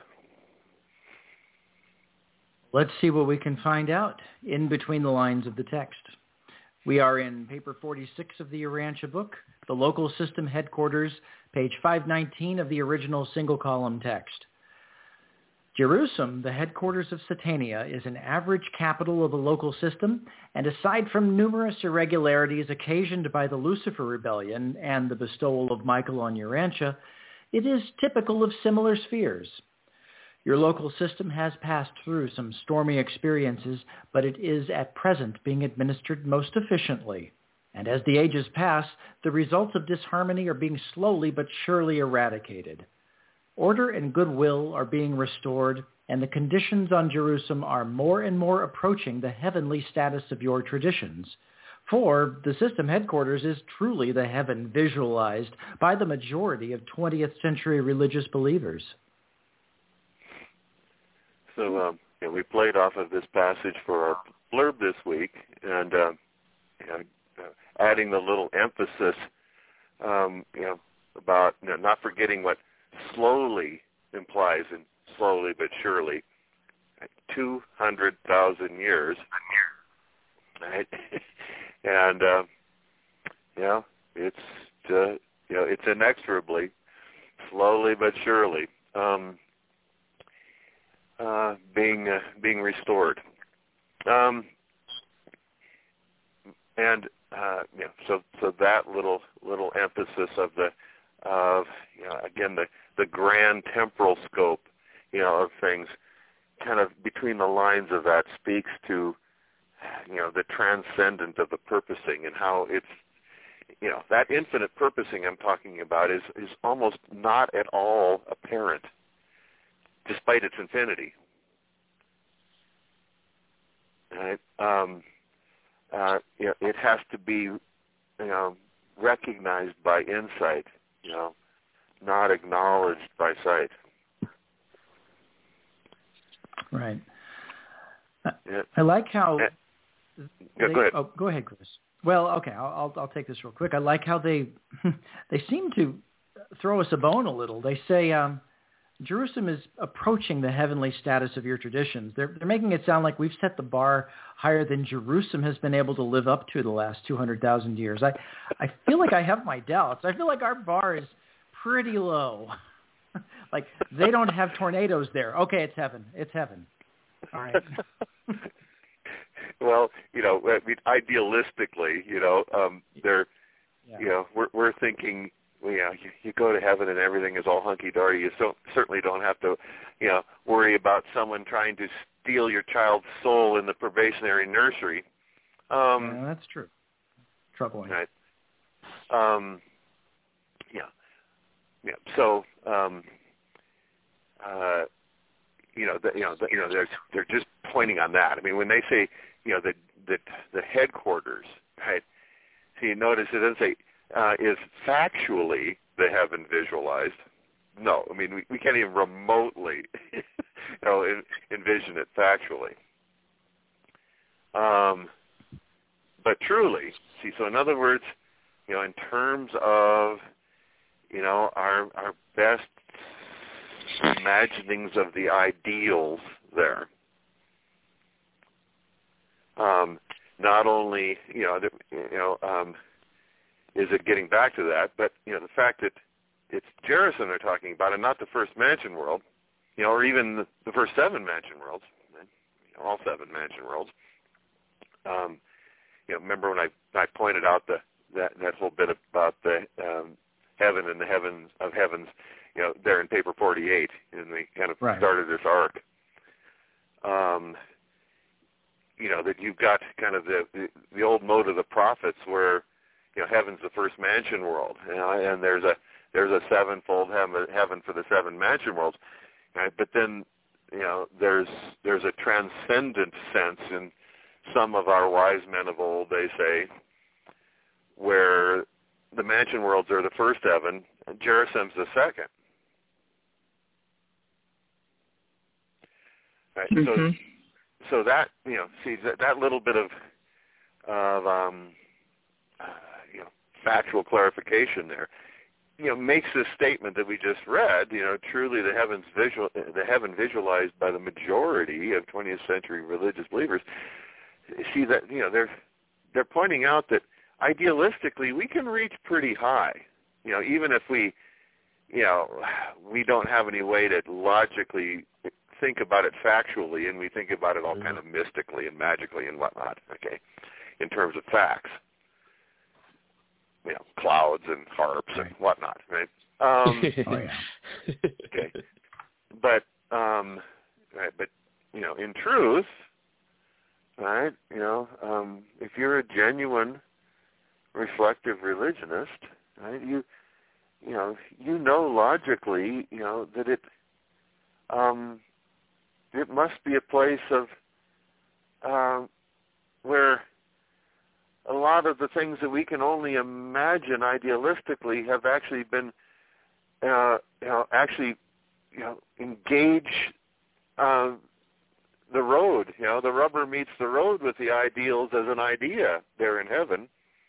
Let's see what we can find out in between the lines of the text. We are in paper 46 of the Urantia book, the local system headquarters, page 519 of the original single-column text. Jerusalem, the headquarters of Satania, is an average capital of the local system, and aside from numerous irregularities occasioned by the Lucifer Rebellion and the bestowal of Michael on Urantia, it is typical of similar spheres. Your local system has passed through some stormy experiences, but it is at present being administered most efficiently. And as the ages pass, the results of disharmony are being slowly but surely eradicated. Order and goodwill are being restored, and the conditions on Jerusalem are more and more approaching the heavenly status of your traditions. For the system headquarters is truly the heaven visualized by the majority of 20th century religious believers. So we played off of this passage for our blurb this week, and adding the little emphasis, about not forgetting what slowly implies, and slowly but surely, 200,000 years, right? And it's inexorably, slowly but surely. Being restored, and so that little emphasis of again the grand temporal scope, of things, kind of between the lines of that speaks to, the transcendent of the purposing and how it's, that infinite purposing I'm talking about is almost not at all apparent, despite its infinity. Right? It has to be, recognized by insight, not acknowledged by sight. Right. I like how. Go ahead. Oh, go ahead, Chris. Well, okay, I'll take this real quick. I like how they seem to throw us a bone a little. They say Jerusalem is approaching the heavenly status of your traditions. They're making it sound like we've set the bar higher than Jerusalem has been able to live up to the last 200,000 years. I feel like I have my doubts. I feel like our bar is pretty low. Like they don't have tornadoes there. Okay, it's heaven. It's heaven. All right. Well, idealistically, they're, we're thinking, you go to heaven and everything is all hunky-dory. You certainly don't have to, worry about someone trying to steal your child's soul in the probationary nursery. Yeah, that's true. Troubling. Right. So, they're just pointing on that. I mean, when they say, the headquarters, right? So you notice it doesn't say is factually the heaven visualized. No, I mean we can't even remotely, envision it factually. But truly, see. So in other words, in terms of, our best imaginings of the ideals there. Not only, is it getting back to that, but, the fact that it's Jericho they're talking about and not the first mansion world, or even the first 7 mansion worlds, all 7 mansion worlds. Remember when I pointed out that whole bit about the heaven and the heavens of heavens, there in paper 48, and they kind of started this arc. That you've got kind of the old mode of the prophets where, heaven's the first mansion world, and there's a 7-fold heaven for the 7 mansion worlds, right? But then, there's a transcendent sense in some of our wise men of old, they say, where the mansion worlds are the first heaven, and Jerusalem's the second. Right? Mm-hmm. So that, see, that little bit of factual clarification there, makes this statement that we just read, truly the heaven visualized by the majority of 20th century religious believers. See that, they're pointing out that idealistically we can reach pretty high, even if we don't have any way to logically think about it factually, and we think about it all kind of mystically and magically and whatnot, okay, in terms of facts. Clouds and harps and whatnot, right? Okay. But, but, in truth, right, if you're a genuine reflective religionist, right, you know logically, that it must be a place of where a lot of the things that we can only imagine idealistically have actually been, engage the road. The rubber meets the road with the ideals as an idea there in heaven.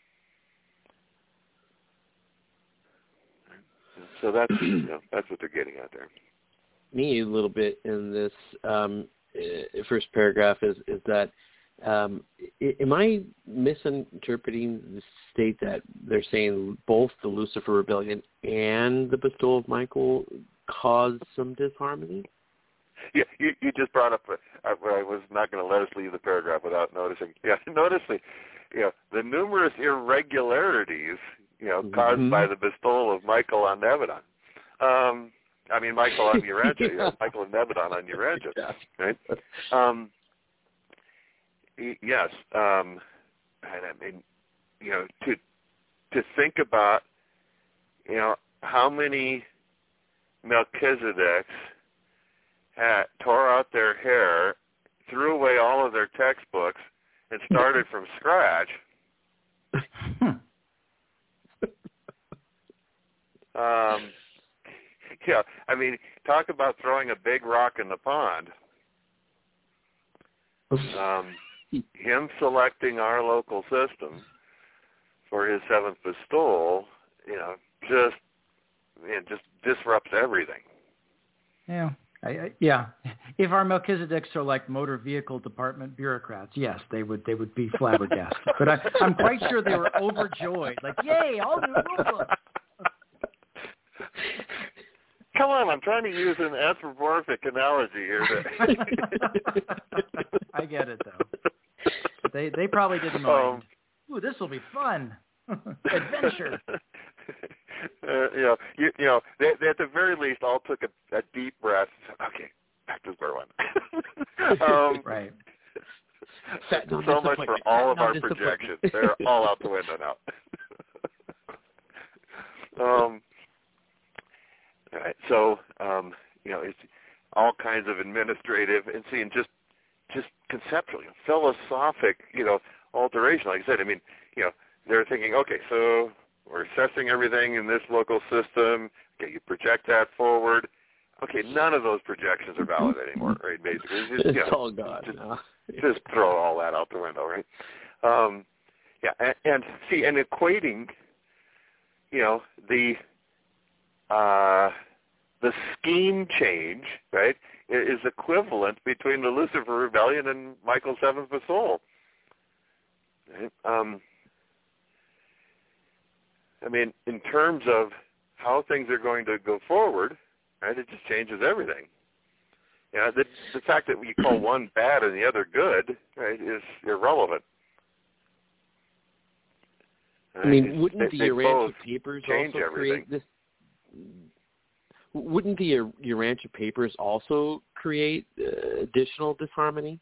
So that's that's what they're getting at there. Me a little bit in this first paragraph is that am I misinterpreting the state that they're saying both the Lucifer rebellion and the bestowal of Michael caused some disharmony? Yeah, you just brought up. I was not going to let us leave the paragraph without noticing. Yeah, notice the numerous irregularities, caused by the bestowal of Michael on Nebadon. Michael on Urantia, Michael and Nebadon on Urantia, right? Yes, and to think about, how many Melchizedeks tore out their hair, threw away all of their textbooks, and started from scratch. Talk about throwing a big rock in the pond. Him selecting our local system for his seventh bestowal, just disrupts everything. Yeah. If our Melchizedeks are like motor vehicle department bureaucrats, yes, they would be flabbergasted. But I'm quite sure they were overjoyed, like, yay, all new rule books. Come on, I'm trying to use an anthropomorphic analogy here. I get it, though. They probably didn't mind. Ooh, this will be fun. Adventure. They at the very least all took a deep breath. Okay, back to square one. Right. So much for all of our projections. They're all out the window now. All right. So, it's all kinds of administrative and just conceptual, philosophic, alteration. Like I said, they're thinking, okay, so we're assessing everything in this local system. Okay, you project that forward. Okay, none of those projections are valid anymore, right? Basically, it's all gone. Just throw all that out the window, right? And equating, the scheme change, right, is equivalent between the Lucifer Rebellion and Michael's seventh bestowal. Right? In terms of how things are going to go forward, right, it just changes everything. The fact that we call one bad and the other good, right, is irrelevant. Right? Wouldn't the Urantia Papers also create this? Wouldn't the Urantia Papers also create additional disharmony?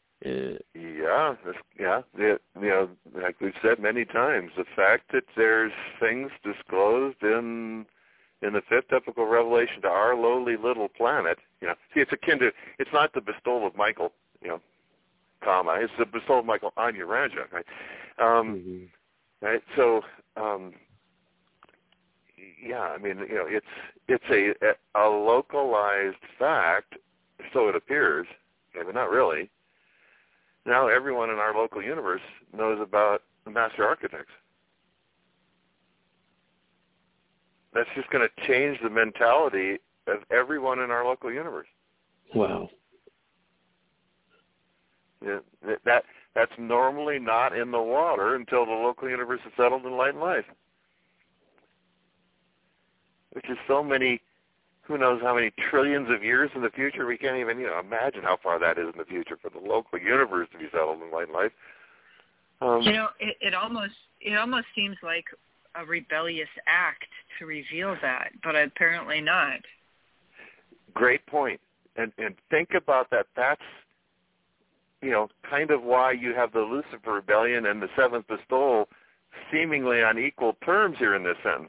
Like we've said many times, the fact that there's things disclosed in the fifth epical revelation to our lowly little planet, it's akin to, it's not the bestowal of Michael, it's the bestowal of Michael on Urantia, right? Right. So, it's a localized fact, so it appears, but not really. Now everyone in our local universe knows about the master architects. That's just going to change the mentality of everyone in our local universe. Wow. Yeah, that's normally not in the water until the local universe is settled in light and life. Which is so many, who knows how many trillions of years in the future. We can't even imagine how far that is in the future for the local universe to be settled in light and life. It almost seems like a rebellious act to reveal that, but apparently not. Great point. And think about that. That's, kind of why you have the Lucifer Rebellion and the seventh bestowal seemingly on equal terms here in this sentence.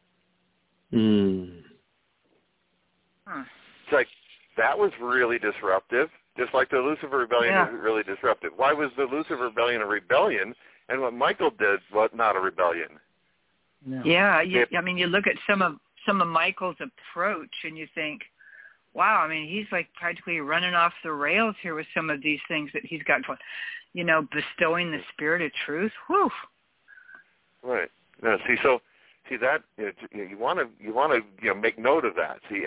It's like, that was really disruptive, just like the Lucifer Rebellion is really disruptive. Why was the Lucifer Rebellion a rebellion, and what Michael did was not a rebellion? No. Yeah, you look at some of Michael's approach, and you think, wow, he's like practically running off the rails here with some of these things that he's got going, bestowing the spirit of truth. Whew. Right. No, see that you want to make note of that. See,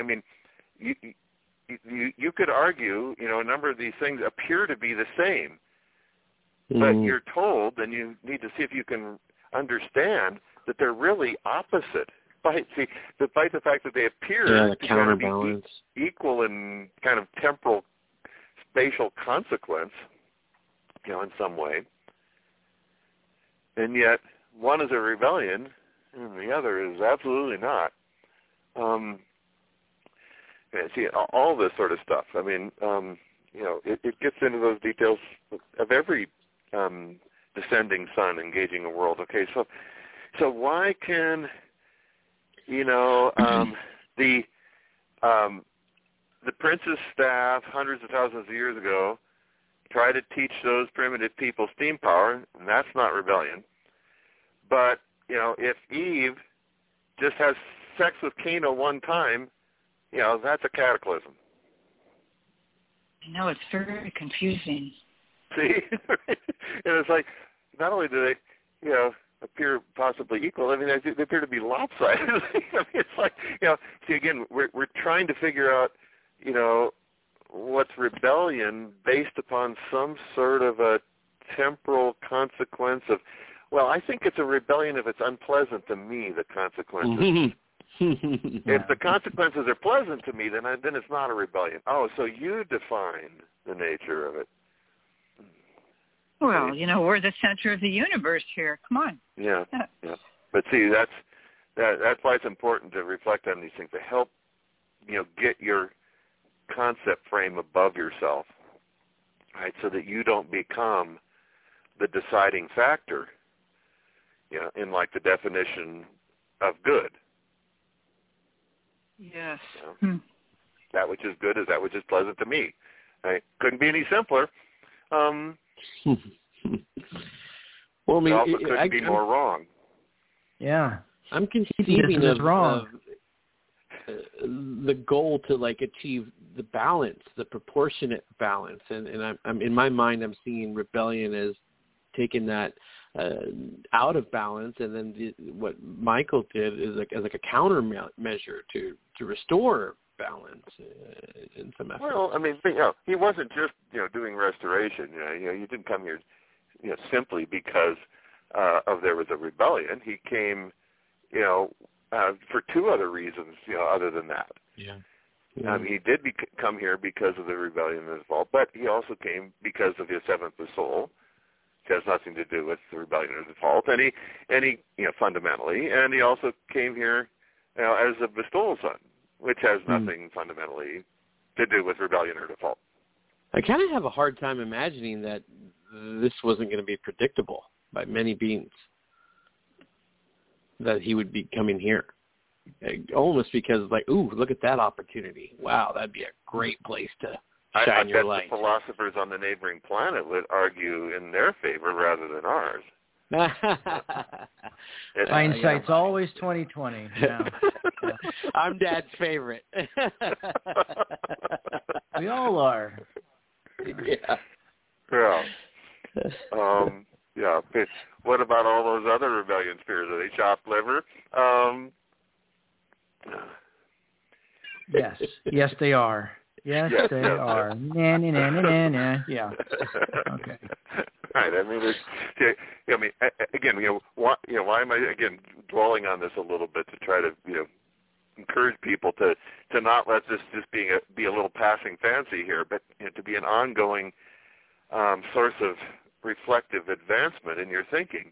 you could argue, a number of these things appear to be the same, but you're told, and you need to see if you can understand that they're really opposite. Despite the fact that they appear to be equal in kind of temporal, spatial consequence, in some way, and yet one is a rebellion and the other is absolutely not. See, all this sort of stuff. I mean, it gets into those details of every descending sun engaging a world. Okay, so why can the prince's staff hundreds of thousands of years ago try to teach those primitive people steam power, and that's not rebellion. But if Eve just has sex with Cain one time, that's a cataclysm. I know, it's very confusing. See? And it's like, not only do they, appear possibly equal, I mean, they appear to be lopsided. I mean, it's like, see, again, we're trying to figure out, what's rebellion based upon some sort of a temporal consequence of, well, I think it's a rebellion if it's unpleasant to me, the consequences. If the consequences are pleasant to me, then it's not a rebellion. Oh, so you define the nature of it. Well, we're the center of the universe here. Come on. Yeah. But see, that's why it's important to reflect on these things, to help, get your concept frame above yourself, right, so that you don't become the deciding factor, in like the definition of good. Yes. That which is good is that which is pleasant to me. Right? Couldn't be any simpler. Well, I mean, it also couldn't be more wrong. Yeah. I'm conceiving of the goal to achieve the balance, the proportionate balance, and I'm in my mind I'm seeing rebellion as taking that out of balance, and then what Michael did is as a countermeasure to restore balance in some effort. Well, I mean, he wasn't just doing restoration. You didn't come here simply because there was a rebellion. He came for two other reasons other than that. Yeah. He did come here because of the rebellion in his fault, but he also came because of his seventh of soul. It has nothing to do with the rebellion or the fault, and he fundamentally, and he also came here as a bestowal son, which has nothing fundamentally to do with rebellion or default. I kind of have a hard time imagining that this wasn't going to be predictable by many beings, that he would be coming here. Almost because, ooh, look at that opportunity. Wow, that'd be a great place to shine your light. I bet the philosophers on the neighboring planet would argue in their favor rather than ours. Hindsight's always 20/20. Yeah. I'm Dad's favorite. We all are. Yeah. Yeah. What about all those other rebellion spirits? Are they chopped liver? Yes, they are. Yes, they are. Nah. Yeah. Okay. Right. I mean, why am I again dwelling on this a little bit to try to encourage people to not let this just be a little passing fancy here, but to be an ongoing source of reflective advancement in your thinking.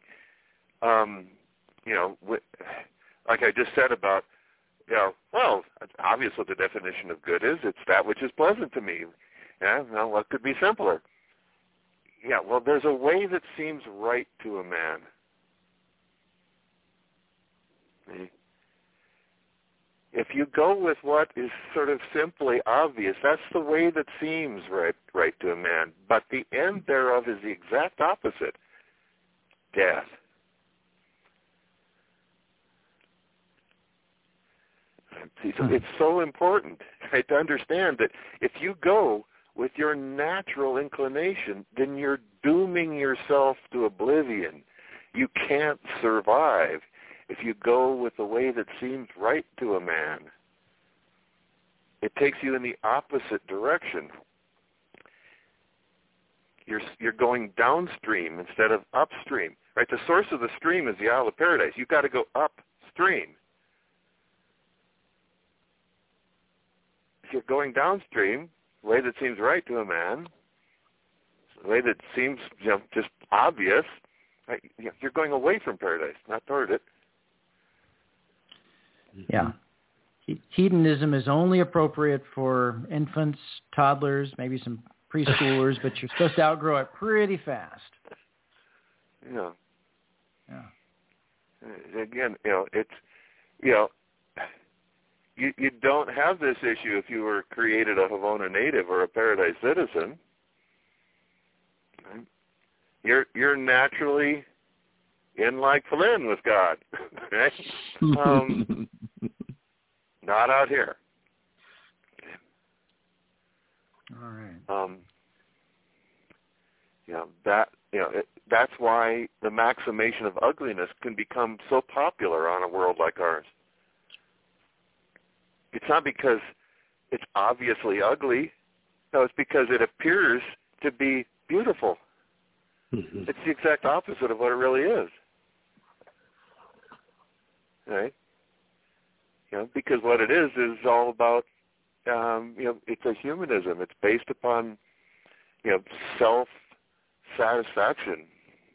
Like I just said about. Well, obvious what the definition of good is. It's that which is pleasant to me. Yeah, well, what could be simpler? Yeah, well, there's a way that seems right to a man. If you go with what is sort of simply obvious, that's the way that seems right to a man. But the end thereof is the exact opposite. Death. It's so important, right, to understand that if you go with your natural inclination, then you're dooming yourself to oblivion. You can't survive if you go with the way that seems right to a man. It takes you in the opposite direction. You're going downstream instead of upstream, right? The source of the stream is the Isle of Paradise. You've got to go upstream. If you're going downstream, the way that seems right to a man, the way that seems just obvious, Right? You're going away from paradise, not toward it. Yeah. Hedonism is only appropriate for infants, toddlers, maybe some preschoolers, but you're supposed to outgrow it pretty fast. Yeah. Yeah. Again, it's, you don't have this issue if you were created a Havona native or a paradise citizen. Right? You're naturally in like Flynn with God, right? Not out here. All right. That's why the maximation of ugliness can become so popular on a world like ours. It's not because it's obviously ugly. No, it's because it appears to be beautiful. Mm-hmm. It's the exact opposite of what it really is. Right? Because what it is all about, it's a humanism. It's based upon, self-satisfaction,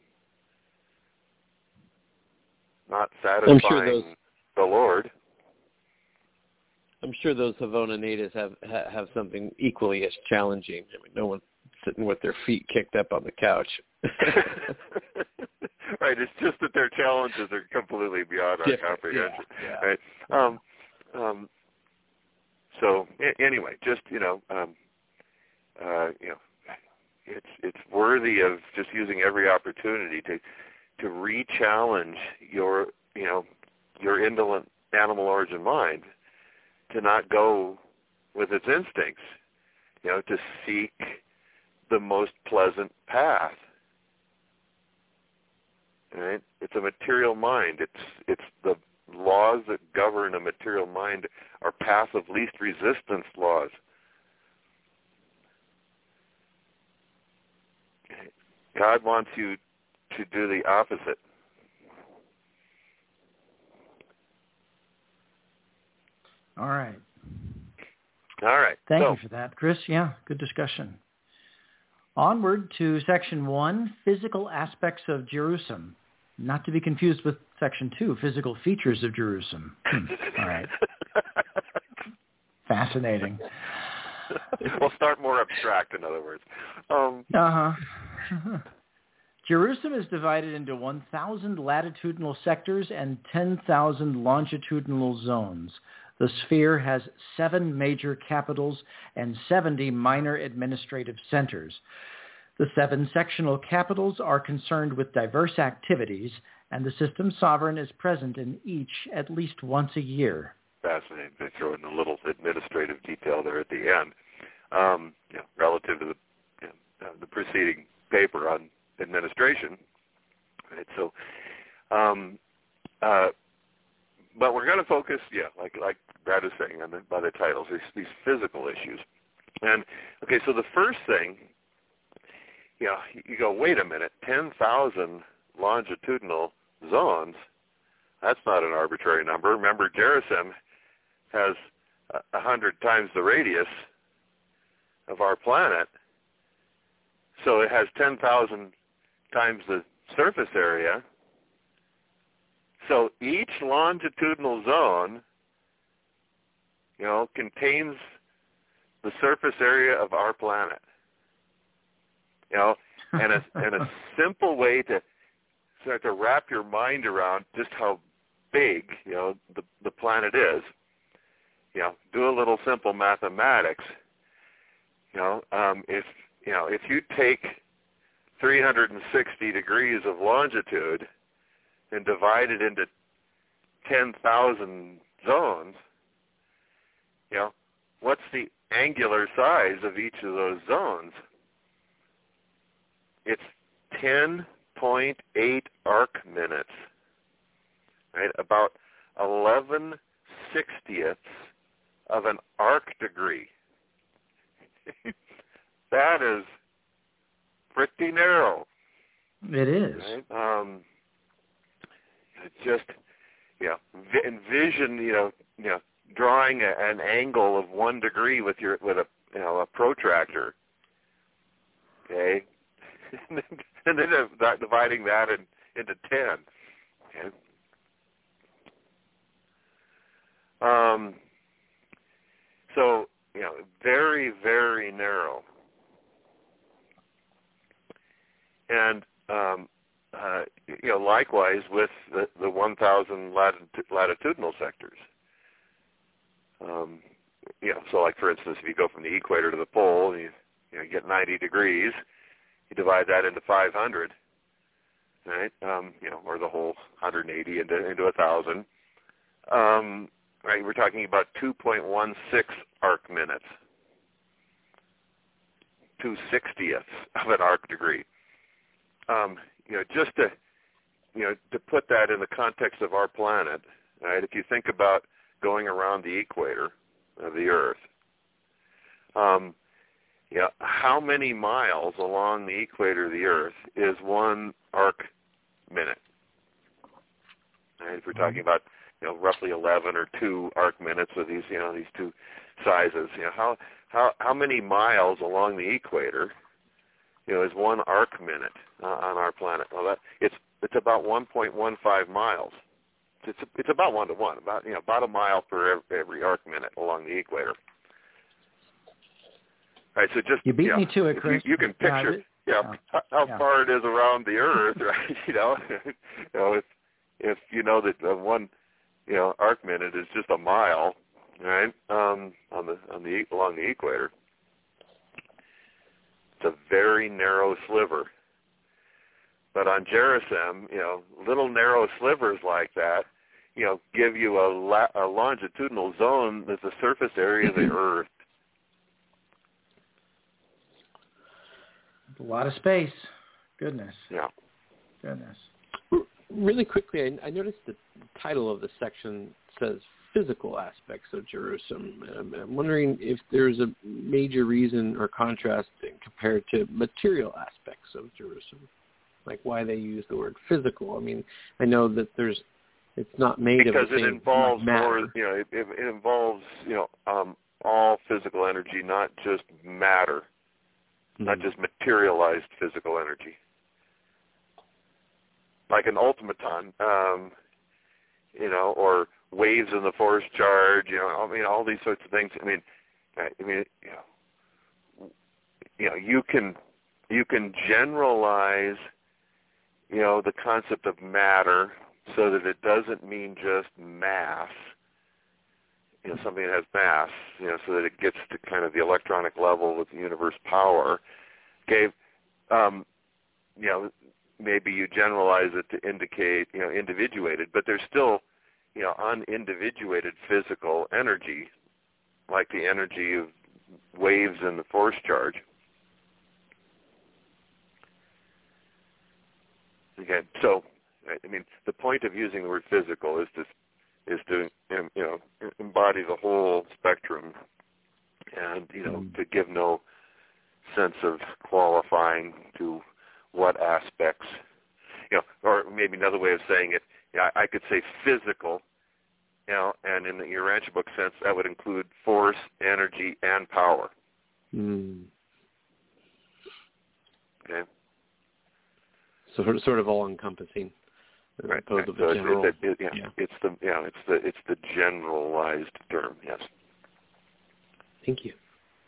not satisfying the Lord. I'm sure those Havona natives have something equally as challenging. I mean, no one's sitting with their feet kicked up on the couch. Right. It's just that their challenges are completely beyond our comprehension. Yeah. Right. So anyway, just it's worthy of just using every opportunity to re-challenge your indolent animal origin mind, to not go with its instincts, to seek the most pleasant path. Right? It's a material mind. It's the laws that govern a material mind are path of least resistance laws. God wants you to do the opposite. All right. Thank you for that, Chris. Yeah, good discussion. Onward to Section 1, Physical Aspects of Jerusalem. Not to be confused with Section 2, Physical Features of Jerusalem. All right. Fascinating. We'll start more abstract, in other words. Jerusalem is divided into 1,000 latitudinal sectors and 10,000 longitudinal zones. The sphere has 7 major capitals and 70 minor administrative centers. The 7 sectional capitals are concerned with diverse activities, and the system sovereign is present in each at least once a year. Fascinating. They throw in a little administrative detail there at the end, relative to the preceding paper on administration. Right. So, but we're going to focus, like Brad is saying, by the titles, these physical issues. And okay, so the first thing, you go, wait a minute, 10,000 longitudinal zones, that's not an arbitrary number. Remember, Gerizim has 100 times the radius of our planet, so it has 10,000 times the surface area. So each longitudinal zone, contains the surface area of our planet. And a simple way to start to wrap your mind around just how big, the planet is. Do a little simple mathematics. If you take 360 degrees of longitude and divide it into 10,000 zones, what's the angular size of each of those zones? It's 10.8 arc minutes, right? About 11/60ths of an arc degree. That is pretty narrow. It is. Right? Just, envision, drawing an angle of 1 degree with a protractor. Okay, and then dividing that into 10. Okay. So, very, very narrow. And, likewise with the 1,000 latitudinal sectors. So like, for instance, if you go from the equator to the pole, you get 90 degrees, you divide that into 500, right? Or the whole 180 into 1,000. Right, we're talking about 2.16 arc minutes, 2/60ths of an arc degree. Just to put that in the context of our planet, right? If you think about going around the equator of the Earth, how many miles along the equator of the Earth is one arc minute? Right? If we're talking about roughly 11 or 2 arc minutes with these these two sizes, how many miles along the equator is one arc minute on our planet? Well, it's about 1.15 miles. It's about 1 to 1, about a mile per every arc minute along the equator. Right, so just you beat me to it, Chris. You can picture how far it is around the Earth, right? If you know that one arc minute is just a mile, right? Along the equator. It's a very narrow sliver. But on Gerisem, little narrow slivers like that, give you a longitudinal zone that's the surface area of the Earth. A lot of space. Goodness. Yeah. Goodness. Really quickly, I noticed the title of the section says physical aspects of Jerusalem. I'm wondering if there's a major reason or contrast compared to material aspects of Jerusalem, like why they use the word physical. I mean, I know that it's not made because of the same it involves matter. more. It involves all physical energy, not just matter, not just materialized physical energy. Like an automaton, or waves in the force charge, all these sorts of things. You can generalize, the concept of matter so that it doesn't mean just mass, something that has mass, so that it gets to kind of the electronic level with the universe power. Okay, maybe you generalize it to indicate, individuated, but there's still, unindividuated physical energy, like the energy of waves in the force charge. Okay, so, the point of using the word physical is to embody the whole spectrum, and to give no sense of qualifying to what aspects, or maybe another way of saying it, I could say physical, and in the Urantia book sense, that would include force, energy, and power. Mm. Okay. So sort of all encompassing. Right. Opposed to So the general. It's the generalized term. Yes. Thank you.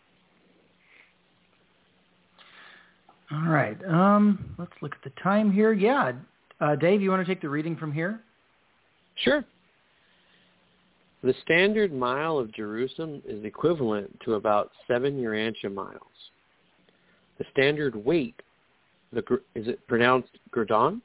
All right. Let's look at the time here. Yeah. Dave, you want to take the reading from here? Sure. The standard mile of Jerusalem is equivalent to about 7 Urantia miles. The standard weight, is it pronounced gradant?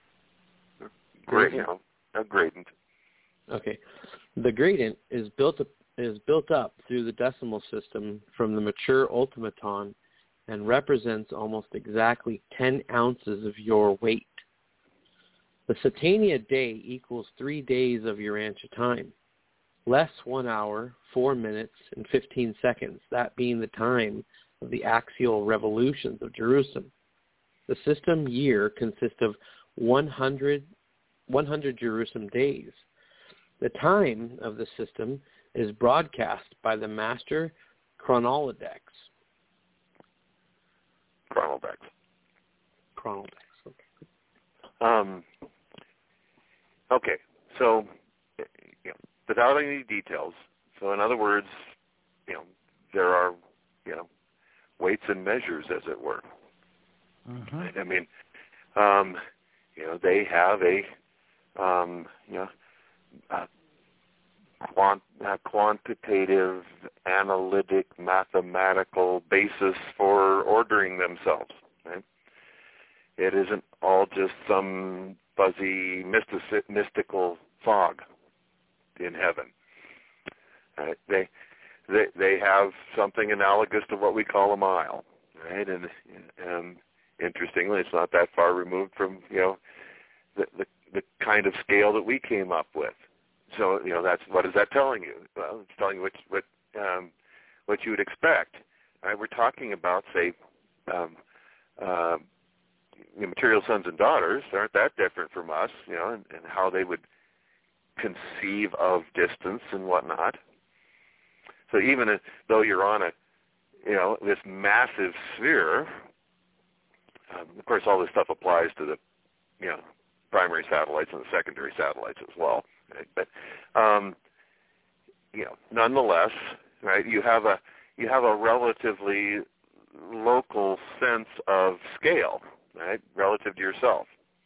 A gradient. Okay. The gradient is built up through the decimal system from the mature ultimaton and represents almost exactly 10 ounces of your weight. The Satania day equals 3 days of Urantia time, less 1 hour, 4 minutes, and 15 seconds, that being the time of the axial revolutions of Jerusalem. The system year consists of 100 Jerusalem days. The time of the system is broadcast by the master chronolodex. Chronolodex. Okay. Okay, so without any details, so in other words, there are, weights and measures, as it were. Mm-hmm. Right? I mean, they have a quantitative, analytic, mathematical basis for ordering themselves. Right? It isn't all just some fuzzy, mystical fog in heaven. Right? They have something analogous to what we call a mile, right? And interestingly, it's not that far removed from the kind of scale that we came up with. So that's, what is that telling you? Well, it's telling you what you would expect. Right? We're talking about, say, material sons and daughters aren't that different from us, and how they would conceive of distance and whatnot. So even though you're on this massive sphere, of course, all this stuff applies to the, primary satellites and the secondary satellites as well. Right? But, nonetheless, right, you have a relatively local sense of scale, right, relative to yourself.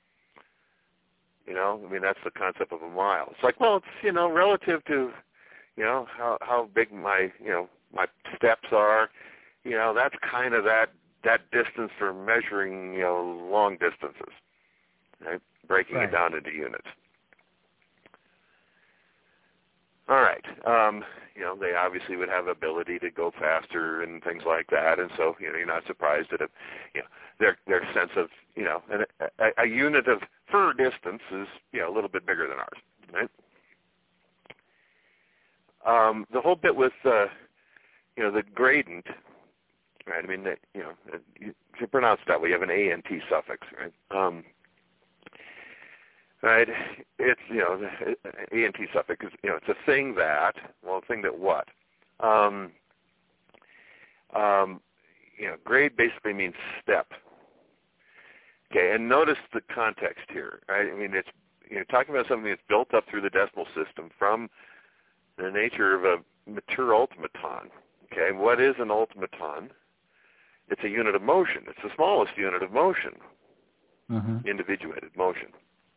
That's the concept of a mile. It's like, well, it's, relative to, how big my steps are, that's kind of that distance for measuring, long distances, right, breaking it down into units. All right. They obviously would have ability to go faster and things like that, and so you're not surprised at it. Their sense of a unit of fur distance is a little bit bigger than ours, right? The whole bit with the gradient, right? I mean, to pronounce it that way, you have an ANT suffix, right? Right, it's the ANT suffix is it's a thing that, well, a thing that what? Grade basically means step. Okay, and notice the context here, right? I mean, it's talking about something that's built up through the decimal system from the nature of a mature ultimaton. Okay, what is an ultimaton? It's a unit of motion. It's the smallest unit of motion, individuated motion.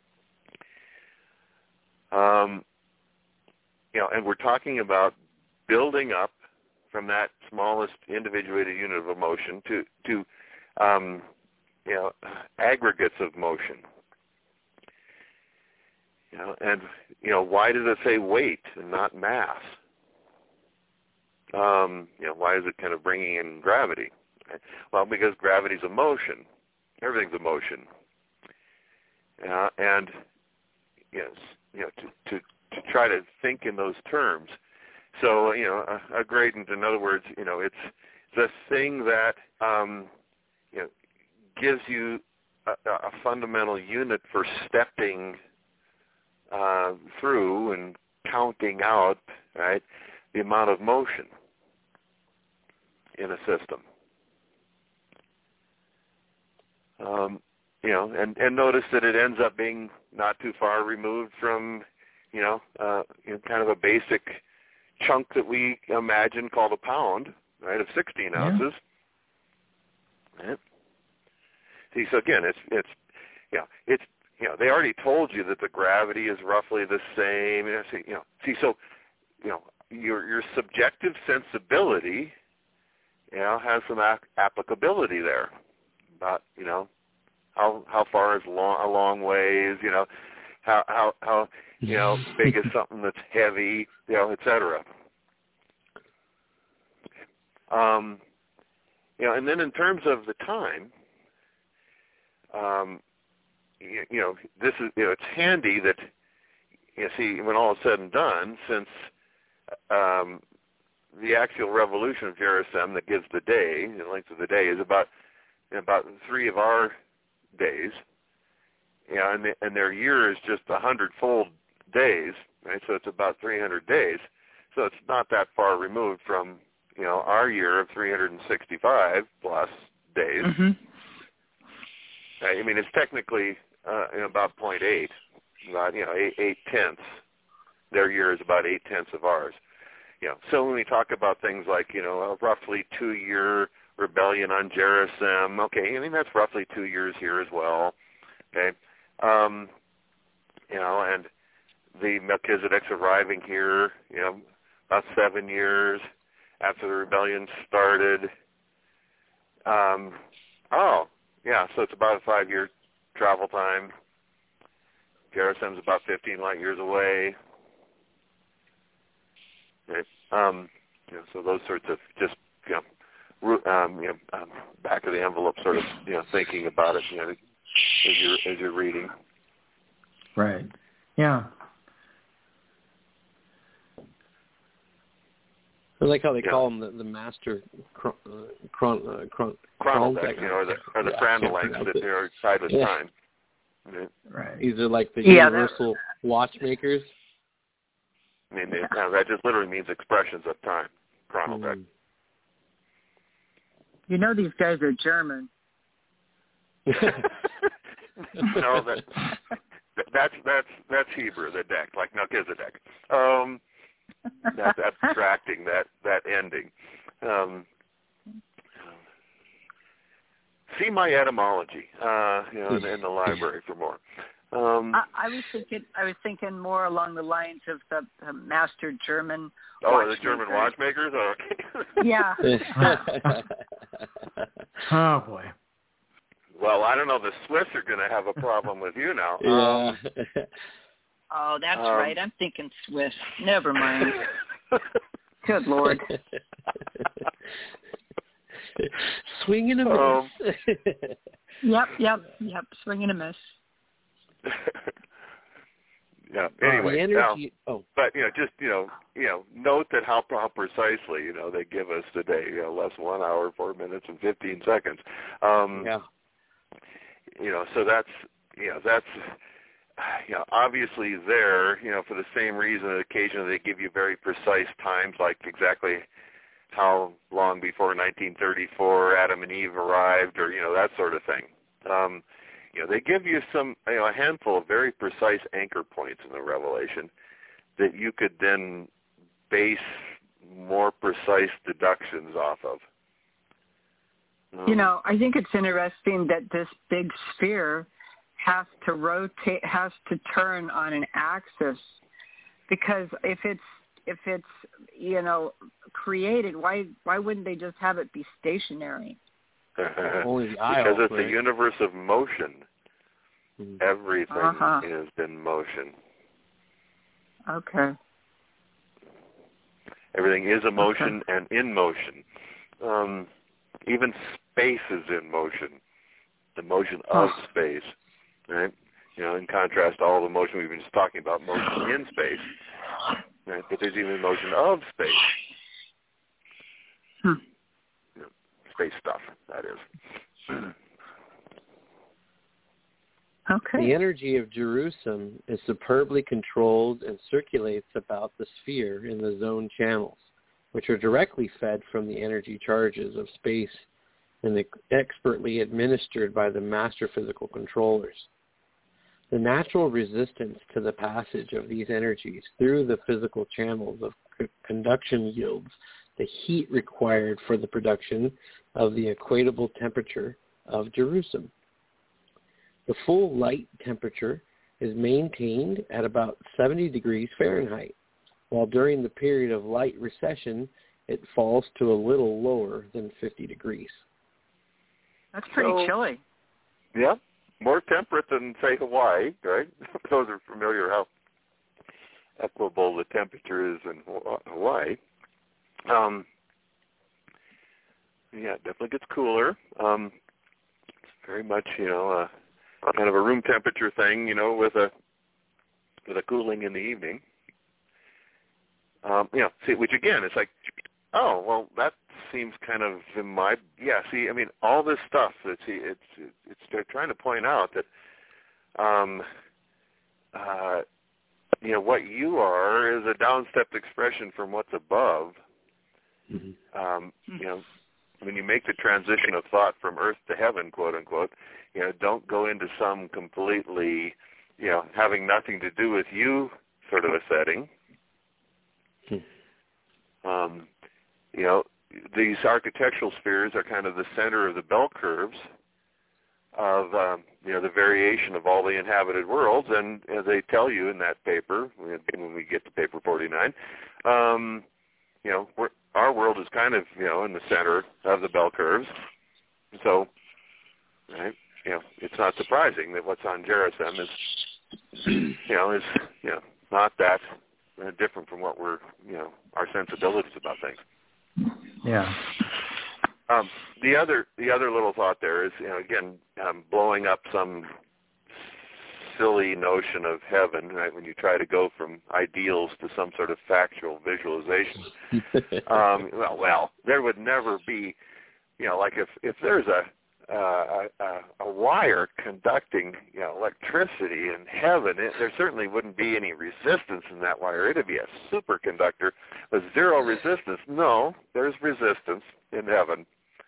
And we're talking about building up from that smallest individuated unit of motion to aggregates of motion. And why does it say weight and not mass? Why is it kind of bringing in gravity? Well, because gravity's a motion. Everything's a motion. And yes, to try to think in those terms. So, a gradient, in other words, it's the thing that, gives you a fundamental unit for stepping through and counting out, right, the amount of motion in a system. And notice that it ends up being not too far removed from, kind of a basic chunk that we imagine called a pound, right, of 16 ounces. Right? See, so again, it's they already told you that the gravity is roughly the same. So your subjective sensibility, has some applicability there about, how far is a long ways, how big is something that's heavy, et cetera. And then in terms of the time, this is, it's handy that, see, when all is said and done, since the axial revolution of JRSM that gives the day, the length of the day, is about 3 of our days, and their year is just 100-fold days, right? So it's about 300 days. So it's not that far removed from, our year of 365 plus days. Mm-hmm. I mean, it's technically about 0.8, about 8/10. Their year is about 8/10 of ours. So when we talk about things like a roughly 2-year rebellion on Gerizim, okay, I mean that's roughly 2 years here as well. Okay, and the Melchizedek's arriving here, about 7 years after the rebellion started. So it's about a 5-year travel time. Gerizim's about 15 light years away. Okay. So those sorts of just back of the envelope sort of thinking about it as you're reading. Right. Yeah. I like how they call them the master chronodeck, or the chronolengths that are tied with time. Right. These are like the universal watchmakers. I mean, that just literally means expressions of time. Chronodeck. These guys are German. No, that's Hebrew. The deck, like Melchizedek. That's abstracting that ending. See my etymology, in the library for more. I was thinking more along the lines of the master German. Oh, the German watchmakers. Oh, okay. Yeah. Oh boy. Well, I don't know. The Swiss are going to have a problem with you now. Yeah. Oh, that's right. I'm thinking Swiss. Never mind. Good Lord. Swing and a miss. Yep. Swing and a miss. Yeah. Anyway, the energy. But just note that how precisely they give us today. Less than 1 hour, 4 minutes, and 15 seconds. So that's obviously there. For the same reason that occasionally they give you very precise times, like exactly how long before 1934 Adam and Eve arrived, or that sort of thing. They give you a handful of very precise anchor points in the Revelation that you could then base more precise deductions off of. I think it's interesting that this big sphere has to turn on an axis, because if it's created, why wouldn't they just have it be stationary? Only the aisle, because it's a universe of motion. Everything is in motion. Okay. Everything is a motion and in motion. Even space is in motion. The motion of space, right? In contrast to all the motion we've been just talking about, motion in space. Right? But there's even motion of space. Space stuff, that is. Okay. The energy of Jerusalem is superbly controlled and circulates about the sphere in the zone channels, which are directly fed from the energy charges of space and expertly administered by the master physical controllers. The natural resistance to the passage of these energies through the physical channels of conduction yields the heat required for the production of the equatable temperature of Jerusalem. The full light temperature is maintained at about 70 degrees Fahrenheit, while during the period of light recession, it falls to a little lower than 50 degrees. That's pretty chilly. Yeah, more temperate than, say, Hawaii, right? Those are familiar how equable the temperature is in Hawaii. It definitely gets cooler. It's very much, kind of a room temperature thing, with a cooling in the evening. Which again, it's like, oh, well, that seems kind of all this stuff that they're trying to point out that, what you are is a downstepped expression from what's above. when you make the transition of thought from earth to heaven, quote unquote, don't go into some completely, having nothing to do with you sort of a setting. These architectural spheres are kind of the center of the bell curves of, the variation of all the inhabited worlds. And as they tell you in that paper, when we get to paper 49, our world is kind of, in the center of the bell curves. So, right, it's not surprising that what's on Gerizim is not that different from what we're, our sensibilities about things. Yeah. The other little thought there is, again, blowing up some silly notion of heaven, right? When you try to go from ideals to some sort of factual visualization. Well, there would never be, like if there's a wire conducting, electricity in heaven, there certainly wouldn't be any resistance in that wire. It'd be a superconductor with zero resistance. No, there's resistance in heaven.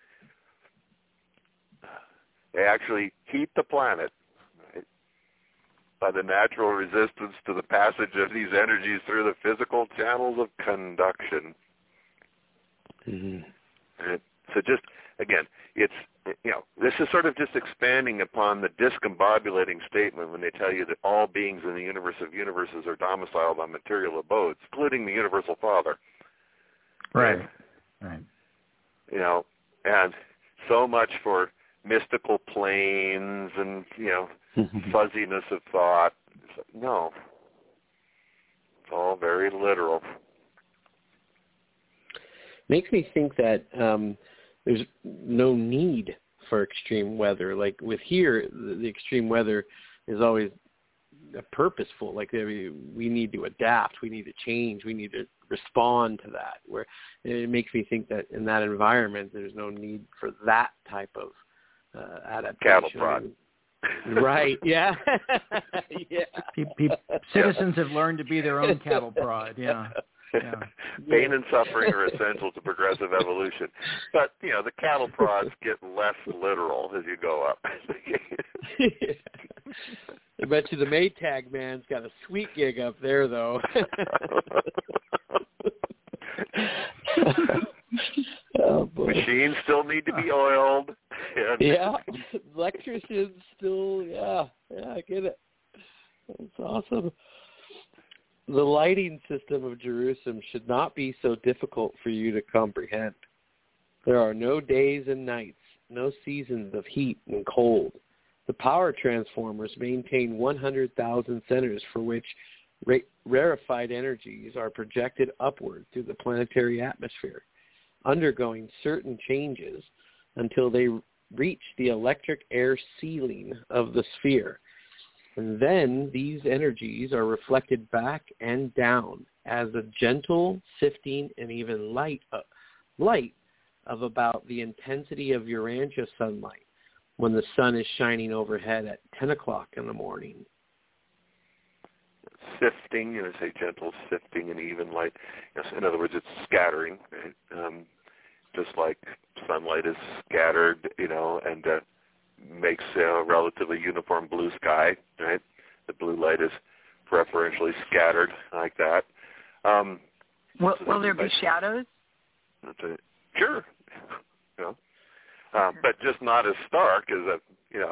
They actually heat the planet, right, by the natural resistance to the passage of these energies through the physical channels of conduction. Mm-hmm. Right? So just, again, it's, this is sort of just expanding upon the discombobulating statement when they tell you that all beings in the universe of universes are domiciled on material abodes, including the Universal Father. Right. And so much for mystical planes and, fuzziness of thought. No. It's all very literal. Makes me think that there's no need for extreme weather. Like with here, the extreme weather is always purposeful. Like we need to adapt, we need to change, we need to respond to that. Where it makes me think that in that environment, there's no need for that type of adaptation. Cattle prod. Right. Yeah. Citizens have learned to be their own cattle prod. Yeah. Pain and suffering are essential to progressive evolution. But, the cattle prods get less literal as you go up. I bet you the Maytag man's got a sweet gig up there, though. Oh, boy. Machines still need to be oiled. Yeah. Electricians still, I get it. That's awesome. The lighting system of Jerusalem should not be so difficult for you to comprehend. There are no days and nights, no seasons of heat and cold. The power transformers maintain 100,000 centers for which rarefied energies are projected upward through the planetary atmosphere, undergoing certain changes until they reach the electric air ceiling of the sphere. And then these energies are reflected back and down as a gentle, sifting, and even light of about the intensity of Urantia sunlight when the sun is shining overhead at 10 o'clock in the morning. Sifting, say gentle sifting and even light. Yes, in other words, it's scattering, right? Just like sunlight is scattered, and makes a relatively uniform blue sky, right? The blue light is preferentially scattered like that. Will there be shadows? Sure. But just not as stark as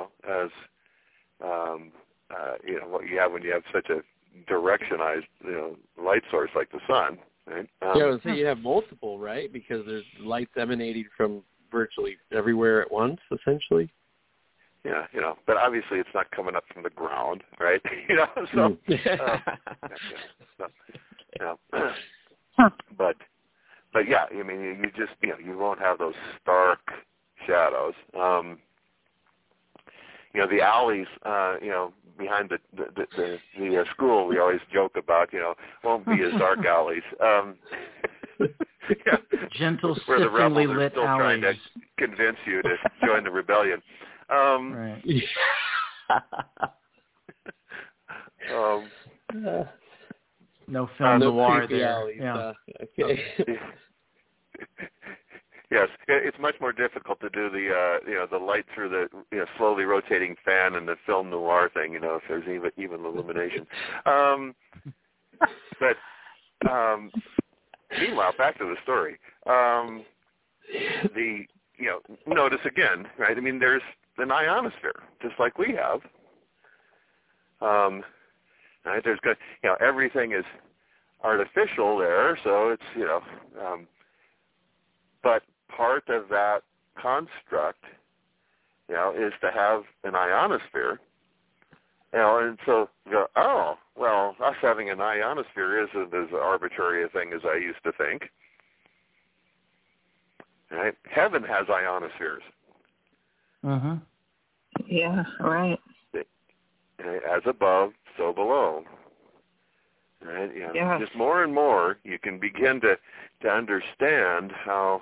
what you have when you have such a directionized, light source like the sun, right? So you have multiple, right? Because there's lights emanating from virtually everywhere at once, essentially. Yeah, but obviously it's not coming up from the ground, right? So, but yeah, you just, you won't have those stark shadows. The alleys, behind the school, we always joke about, won't be as dark alleys. Gentle, where the rebels siftingly are lit still alleys. trying to convince you to join the rebellion. Right. No No film noir creepy there. alleys, Yeah. okay. Yes, it's much more difficult to do the light through the slowly rotating fan and the film noir thing. If there's even illumination. But meanwhile, back to the story. Notice again, right? I mean, there's an ionosphere, just like we have. Right? There's good, everything is artificial there, so it's but part of that construct, is to have an ionosphere. And so you go, oh, well, us having an ionosphere isn't as arbitrary a thing as I used to think. Right? Heaven has ionospheres. Mm-hmm. Yeah, right. As above, so below. Right? Yes. Just more and more, you can begin to understand how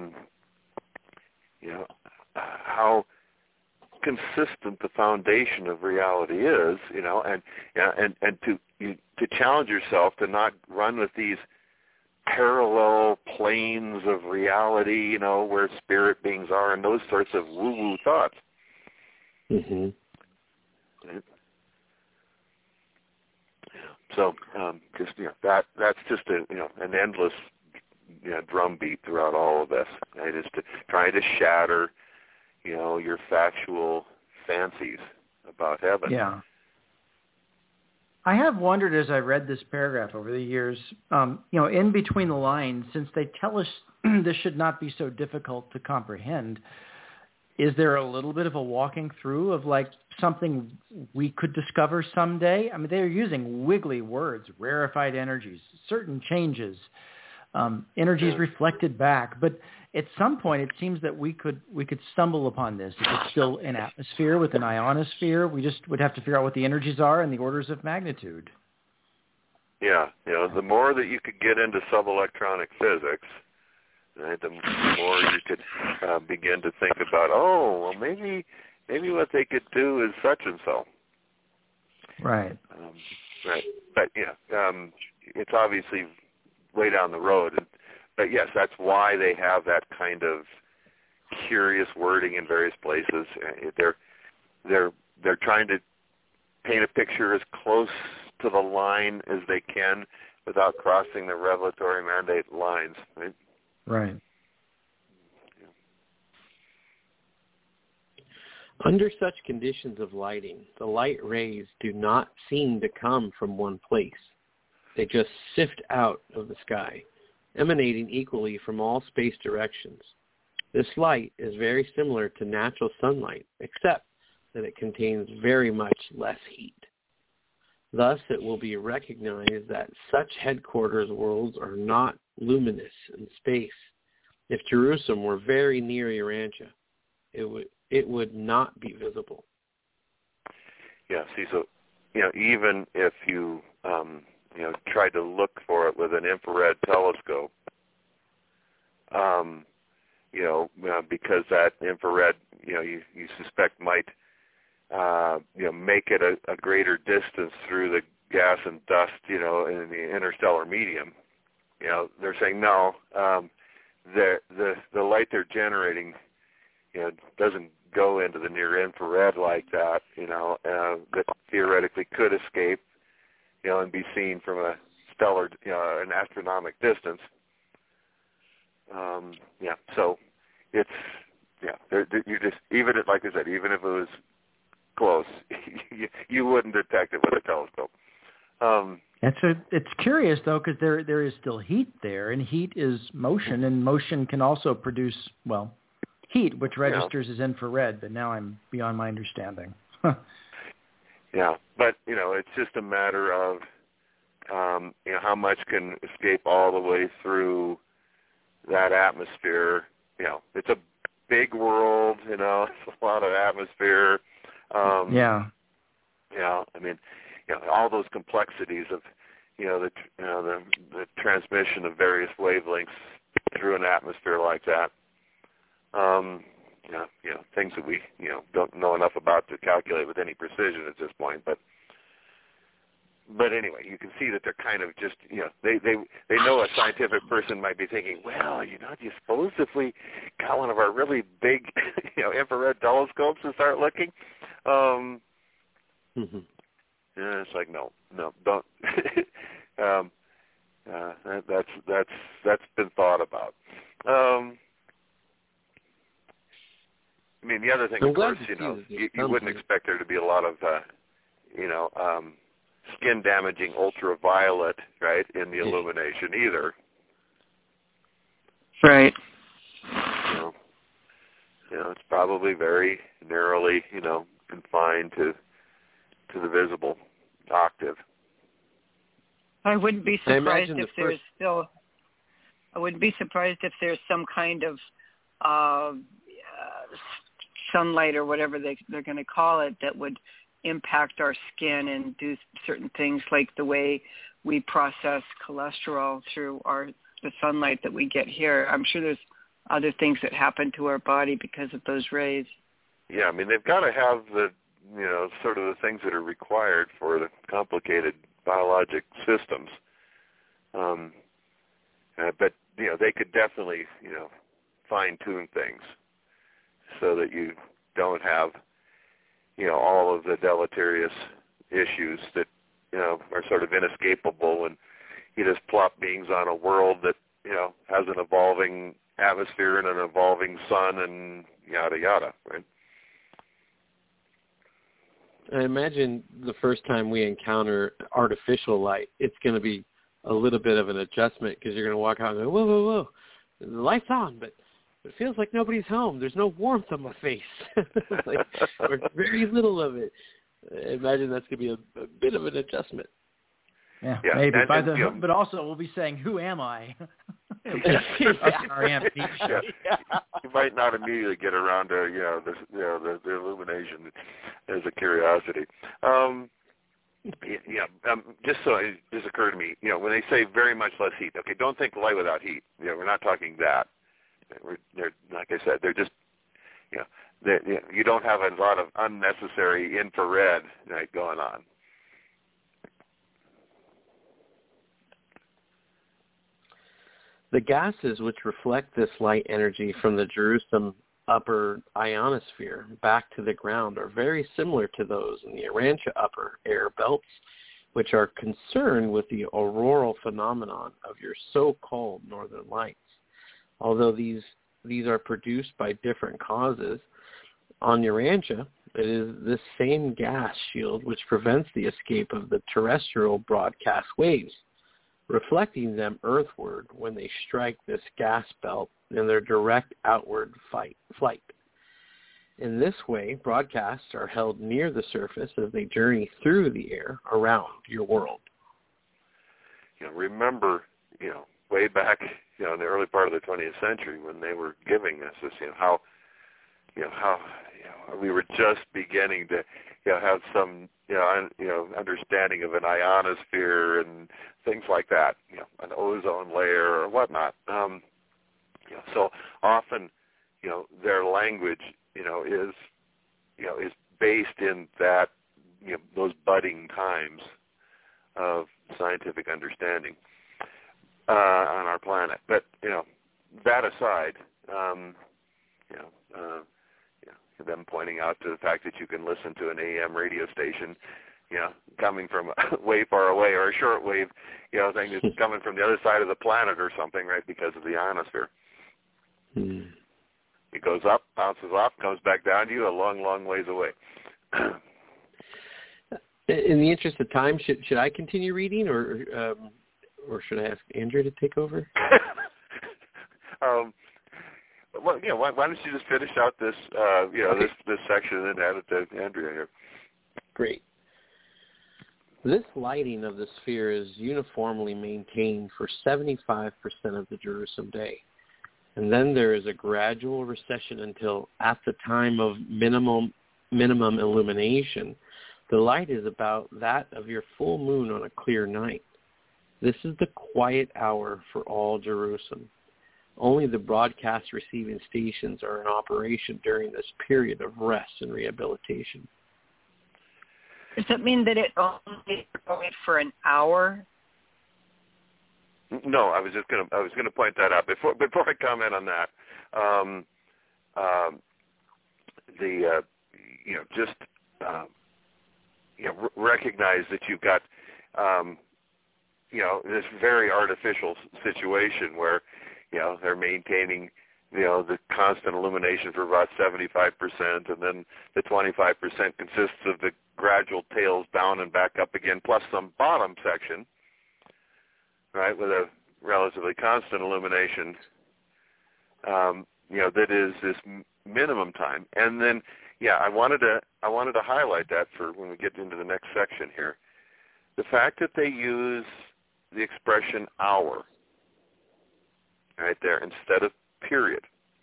how consistent the foundation of reality is, and to challenge yourself to not run with these parallel planes of reality, where spirit beings are, and those sorts of woo-woo thoughts. Mm-hmm. Right? So that's just an endless drumbeat throughout all of this. Right? Is to try to shatter your factual fancies about heaven. Yeah. I have wondered as I read this paragraph over the years, in between the lines, since they tell us this should not be so difficult to comprehend, is there a little bit of a walking through of like something we could discover someday? I mean, they're using wiggly words, rarefied energies, certain changes, energies reflected back. But at some point, it seems that we could stumble upon this. If it's still an atmosphere with an ionosphere, we just would have to figure out what the energies are and the orders of magnitude. Yeah, the more that you could get into subelectronic physics, right, the more you could begin to think about, maybe what they could do is such and so. Right. Right. But it's obviously way down the road. But yes, that's why they have that kind of curious wording in various places. They're trying to paint a picture as close to the line as they can without crossing the revelatory mandate lines. Right. Right. Under such conditions of lighting, the light rays do not seem to come from one place. They just sift out of the sky, emanating equally from all space directions. This light is very similar to natural sunlight, except that it contains very much less heat. Thus, it will be recognized that such headquarters worlds are not luminous in space. If Jerusalem were very near Urantia, it would not be visible. Yeah, see, so, even if you, tried to look for it with an infrared telescope, because that infrared, you suspect might, make it a greater distance through the gas and dust, in the interstellar medium. They're saying no. The light they're generating, doesn't go into the near infrared like that. That theoretically could escape, and be seen from a stellar, an astronomic distance. So it's you just even like I said, even if it was close, you wouldn't detect it with a telescope. It's curious though, because there is still heat there, and heat is motion, and motion can also produce heat, which registers as infrared. But now I'm beyond my understanding. Yeah, but it's just a matter of how much can escape all the way through that atmosphere. It's a big world. It's a lot of atmosphere. Yeah. I mean, all those complexities of the transmission of various wavelengths through an atmosphere like that. Things that we don't know enough about to calculate with any precision at this point. But But anyway, you can see that they're kind of just, they know a scientific person might be thinking, well, do you suppose if we got one of our really big, infrared telescopes and start looking? Mm-hmm. Yeah, it's like, no, don't. That's been thought about. I mean, the other thing, of course, you wouldn't expect there to be a lot of, skin-damaging ultraviolet, right, in the illumination either. Right. It's probably very narrowly, confined to the visible octave. I wouldn't be surprised if there's still. I wouldn't be surprised if there's some kind of sunlight or whatever they're going to call it that would impact our skin and do certain things like the way we process cholesterol through the sunlight that we get here. I'm sure there's other things that happen to our body because of those rays. Yeah, I mean, they've got to have the, sort of the things that are required for the complicated biologic systems. But, they could definitely, fine-tune things so that you don't have, all of the deleterious issues that, are sort of inescapable, and you just plop beings on a world that, has an evolving atmosphere and an evolving sun and yada, yada, right? I imagine the first time we encounter artificial light, it's going to be a little bit of an adjustment because you're going to walk out and go, whoa, whoa, whoa, the light's on, but it feels like nobody's home. There's no warmth on my face, or very little of it. I imagine that's going to be a bit of an adjustment. Yeah, maybe. But also we'll be saying, "Who am I?" Our AMP show. You might not immediately get around to the illumination as a curiosity. Just so it just occurred to me, when they say very much less heat, okay, don't think light without heat. We're not talking that. They're like I said, they're just you don't have a lot of unnecessary infrared going on. The gases which reflect this light energy from the Jerusalem upper ionosphere back to the ground are very similar to those in the Urantia upper air belts, which are concerned with the auroral phenomenon of your so-called northern lights. Although these are produced by different causes, on Urantia, it is this same gas shield which prevents the escape of the terrestrial broadcast waves, reflecting them earthward when they strike this gas belt in their direct outward flight. In this way, broadcasts are held near the surface as they journey through the air around your world. Remember, way back, in the early part of the 20th century when they were giving us this, how we were just beginning to, have some, understanding of an ionosphere and things like that, an ozone layer or whatnot. So often, their language, is based in that, those budding times of scientific understanding on our planet. But that aside, them pointing out to the fact that you can listen to an AM radio station, coming from way far away, or a shortwave, thing that's coming from the other side of the planet or something, right? Because of the ionosphere. It goes up, bounces off, comes back down to you a long, long ways away. In the interest of time, should I continue reading, or should I ask Andrea to take over? Well, why don't you just finish out this, okay, this section and add it to Andrea here. Great. This lighting of the sphere is uniformly maintained for 75% of the Jerusalem day. And then there is a gradual recession until at the time of minimum illumination, the light is about that of your full moon on a clear night. This is the quiet hour for all Jerusalem. Only the broadcast receiving stations are in operation during this period of rest and rehabilitation. Does that mean that it only goes for an hour? No, I was gonna point that out before I comment on that. Recognize that you've got this very artificial situation where they're maintaining the constant illumination for about 75%, and then the 25% consists of the gradual tails down and back up again, plus some bottom section, right, with a relatively constant illumination. That is this minimum time, and then I wanted to highlight that for when we get into the next section here. The fact that they use the expression hour right there instead of period.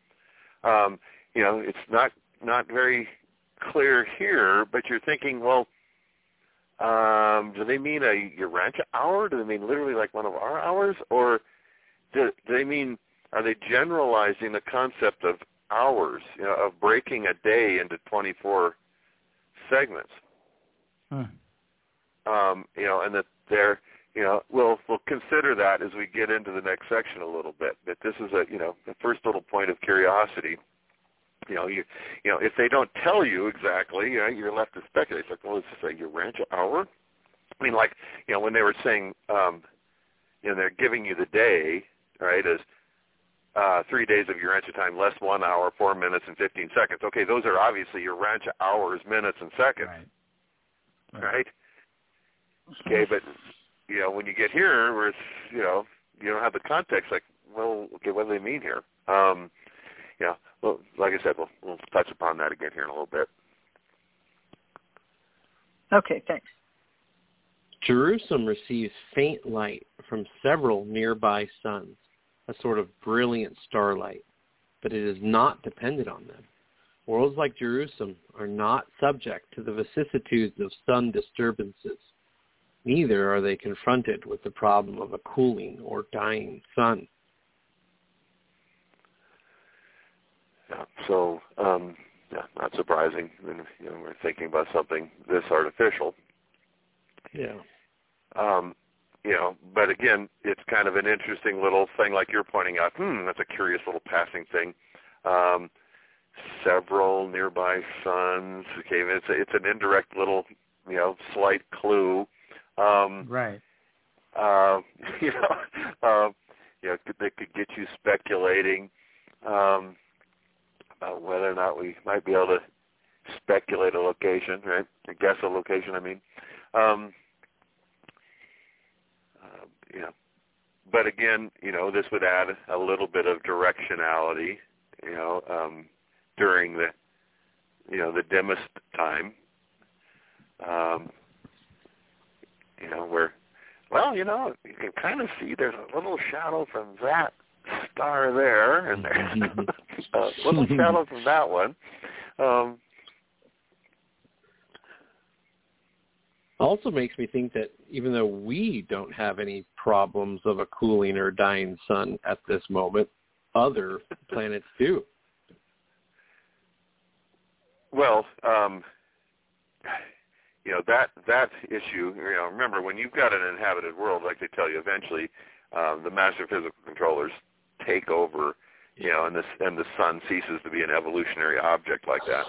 It's not very clear here, but you're thinking, well, do they mean a Urantia hour? Do they mean literally like one of our hours? Or do they mean, are they generalizing the concept of hours, of breaking a day into 24 segments? And that they're, we'll consider that as we get into the next section a little bit. But this is the first little point of curiosity. If they don't tell you exactly, you're left to speculate. It's like, well, is this a Urantia hour? I mean, like, when they were saying, they're giving you the day, right, as 3 days of Urantia time, less 1 hour, 4 minutes, and 15 seconds. Okay, those are obviously Urantia hours, minutes, and seconds, right? Okay, but when you get here, where it's you don't have the context. Like, well, okay, what do they mean here? Well, like I said, we'll touch upon that again here in a little bit. Okay, thanks. Jerusalem receives faint light from several nearby suns, a sort of brilliant starlight, but it is not dependent on them. Worlds like Jerusalem are not subject to the vicissitudes of sun disturbances. Neither are they confronted with the problem of a cooling or dying sun. Yeah, so, not surprising. I mean, we're thinking about something this artificial. Yeah. But again, it's kind of an interesting little thing, like you're pointing out. That's a curious little passing thing. Several nearby suns. Okay, it's an indirect little, slight clue. Right. They could get you speculating about whether or not we might be able to speculate a location, right? Guess a location, I mean. But again, this would add a little bit of directionality, during the dimmest time, where, well, you can kind of see there's a little shadow from that star there, and there's a little shadow from that one. Also makes me think that even though we don't have any problems of a cooling or dying sun at this moment, other planets do. Well, that issue, remember, when you've got an inhabited world, like they tell you, eventually the master physical controllers take over, and the sun ceases to be an evolutionary object like that.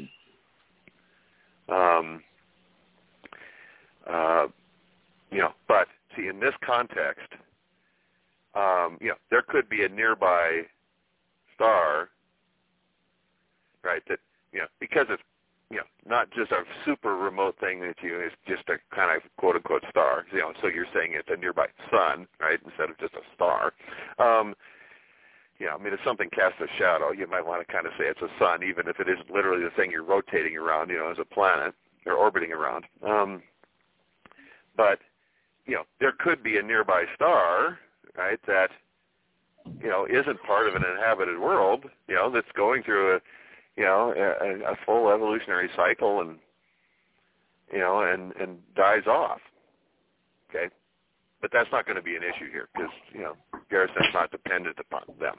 But see, in this context, there could be a nearby star, right? That because it's not just a super remote thing that it's just a kind of quote unquote star. So you're saying it's a nearby sun, right, instead of just a star. If something casts a shadow, you might want to kind of say it's a sun, even if it isn't literally the thing you're rotating around, as a planet or orbiting around. But there could be a nearby star, right, that isn't part of an inhabited world, that's going through a full evolutionary cycle and and dies off. Okay, but that's not going to be an issue here because Garrison's not dependent upon them.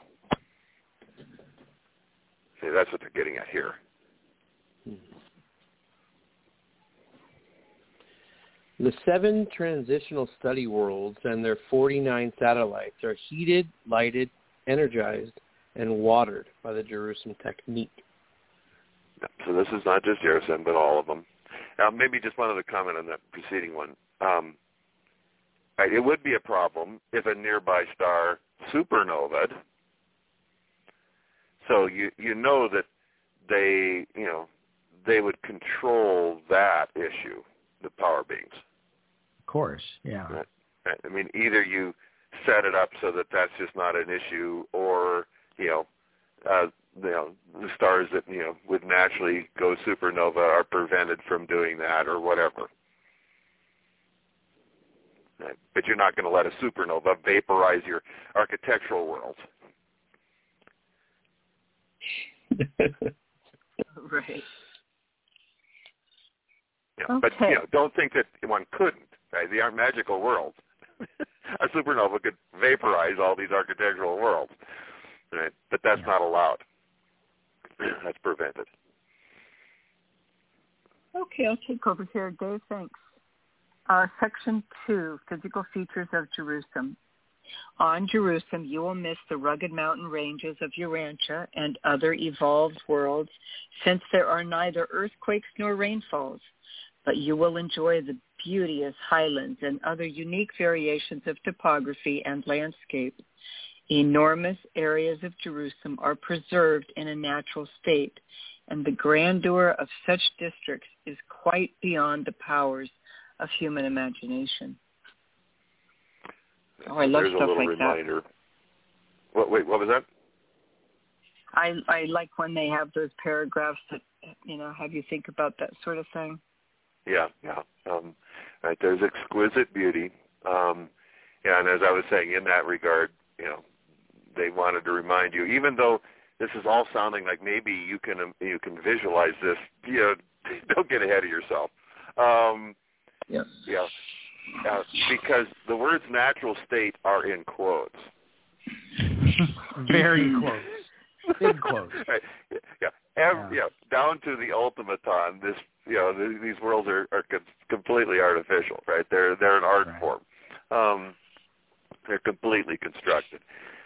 See, that's what they're getting at here. The 7 transitional study worlds and their 49 satellites are heated, lighted, energized, and watered by the Jerusalem technique. So this is not just Jerusalem, but all of them. Now, maybe just one other comment on that preceding one. It would be a problem if a nearby star supernovaed. So you know that they would control that issue, the power beams. Of course, yeah. Right. I mean, either you set it up so that that's just not an issue, or the stars that would naturally go supernova are prevented from doing that, or whatever. Right. But you're not going to let a supernova vaporize your architectural world. Right. Yeah, but don't think that one couldn't. Right? They aren't magical worlds. A supernova could vaporize all these architectural worlds, right? But that's not allowed. That's prevented. Okay, I'll take over here, Dave. Thanks. Section 2, Physical Features of Jerusalem. On Jerusalem, you will miss the rugged mountain ranges of Urantia and other evolved worlds, since there are neither earthquakes nor rainfalls, but you will enjoy the beauteous highlands and other unique variations of topography and landscape. Enormous areas of Jerusalem are preserved in a natural state, and the grandeur of such districts is quite beyond the powers of human imagination. Oh, I love There's stuff a little like reminder. that. What was that? I like when they have those paragraphs that, have you think about that sort of thing. Yeah. Right, there's exquisite beauty. And as I was saying, in that regard, they wanted to remind you, even though this is all sounding like maybe you can visualize this, don't get ahead of yourself. Yes. Yeah. Because the words natural state are in quotes. Very quotes. Big quotes. Right. Yeah. Down to the ultimaton, these worlds are completely artificial, right? They're an art form. They're completely constructed.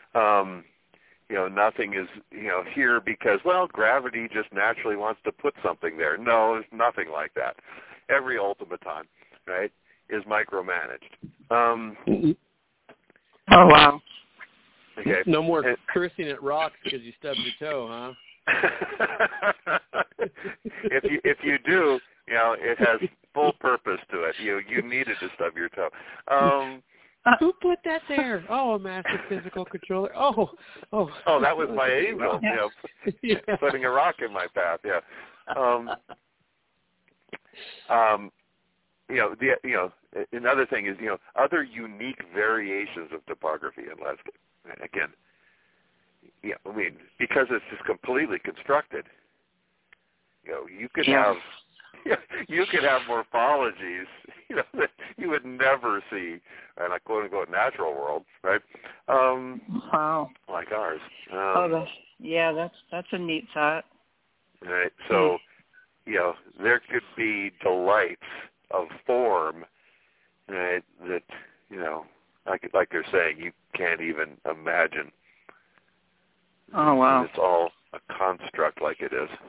Nothing is, here because, gravity just naturally wants to put something there. No, there's nothing like that. Every ultimaton, right, is micromanaged. Oh, wow. Okay. No more cursing at rocks because you stubbed your toe, huh? If you do, it has full purpose to it. You needed to stub your toe. Who put that there? Oh, a master physical controller. Oh, that was my angel. Putting a rock in my path. Yeah. Another thing is, other unique variations of topography and landscape. Again, because it's just completely constructed. You could have morphologies, that you would never see in a quote unquote natural world, right? Wow. Like ours. That's a neat thought. Right. So, there could be delights of form, right, that, like they're saying, you can't even imagine. Oh, wow. It's all a construct like it is.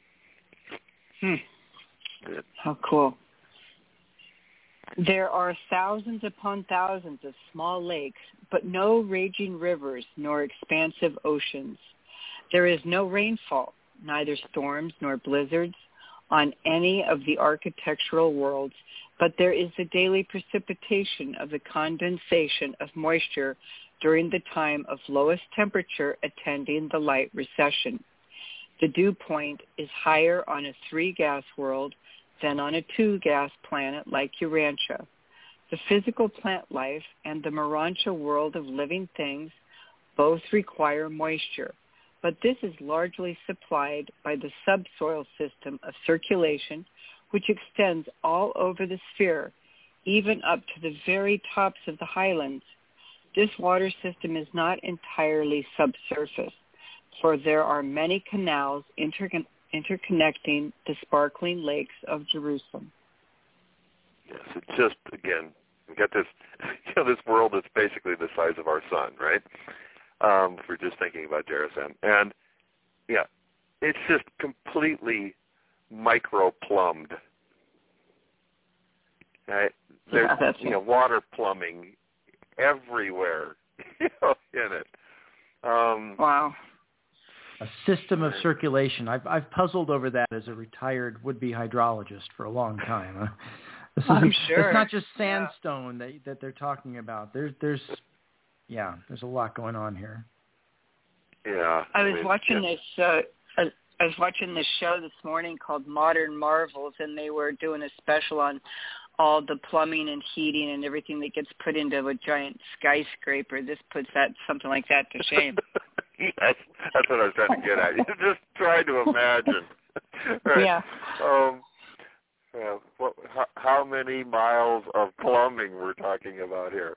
Yeah. How cool. There are thousands upon thousands of small lakes, but no raging rivers nor expansive oceans. There is no rainfall, neither storms nor blizzards, on any of the architectural worlds, but there is the daily precipitation of the condensation of moisture during the time of lowest temperature attending the light recession. The dew point is higher on a 3-gas world than on a 2-gas planet like Urantia. The physical plant life and the Morantia world of living things both require moisture, but this is largely supplied by the subsoil system of circulation, which extends all over the sphere, even up to the very tops of the highlands. This water system is not entirely subsurface, for there are many canals interconnecting the sparkling lakes of Jerusalem. Yes, it's just, again, we got this, this world that's basically the size of our sun, right? If we're just thinking about Jerasan. And, yeah, it's just completely micro-plumbed. Right? There's, water plumbing everywhere, in it. Wow. A system of circulation. I've puzzled over that as a retired would-be hydrologist for a long time. I'm sure. It's not just sandstone that they're talking about. There's a lot going on here. Yeah. I was watching this show this morning called Modern Marvels, and they were doing a special on all the plumbing and heating and everything that gets put into a giant skyscraper. This puts something like that to shame. Yes, that's what I was trying to get at. You just try to imagine. Right? Yeah. How many miles of plumbing we're talking about here?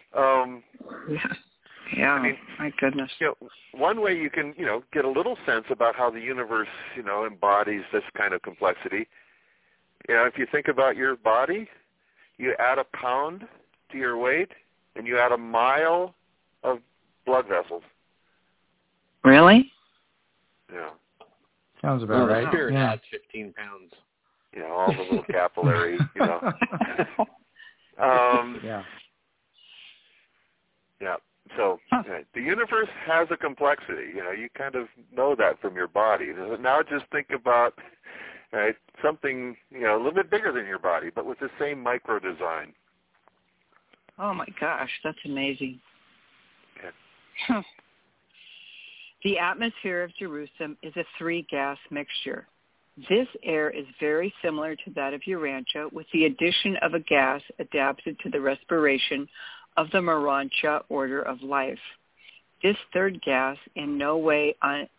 Yeah. I mean, my goodness. One way you can, get a little sense about how the universe, embodies this kind of complexity. If you think about your body, you add a pound to your weight, and you add a mile of blood vessels. Really? Yeah. Sounds about right. Spirit adds 15 pounds. All the little capillaries, Yeah. Yeah. So the universe has a complexity. You kind of know that from your body. Now just think about something, a little bit bigger than your body, but with the same micro design. Oh, my gosh. That's amazing. Yeah. The atmosphere of Jerusalem is a 3-gas mixture. This air is very similar to that of Urantia, with the addition of a gas adapted to the respiration of the Morontia order of life. This third gas in no way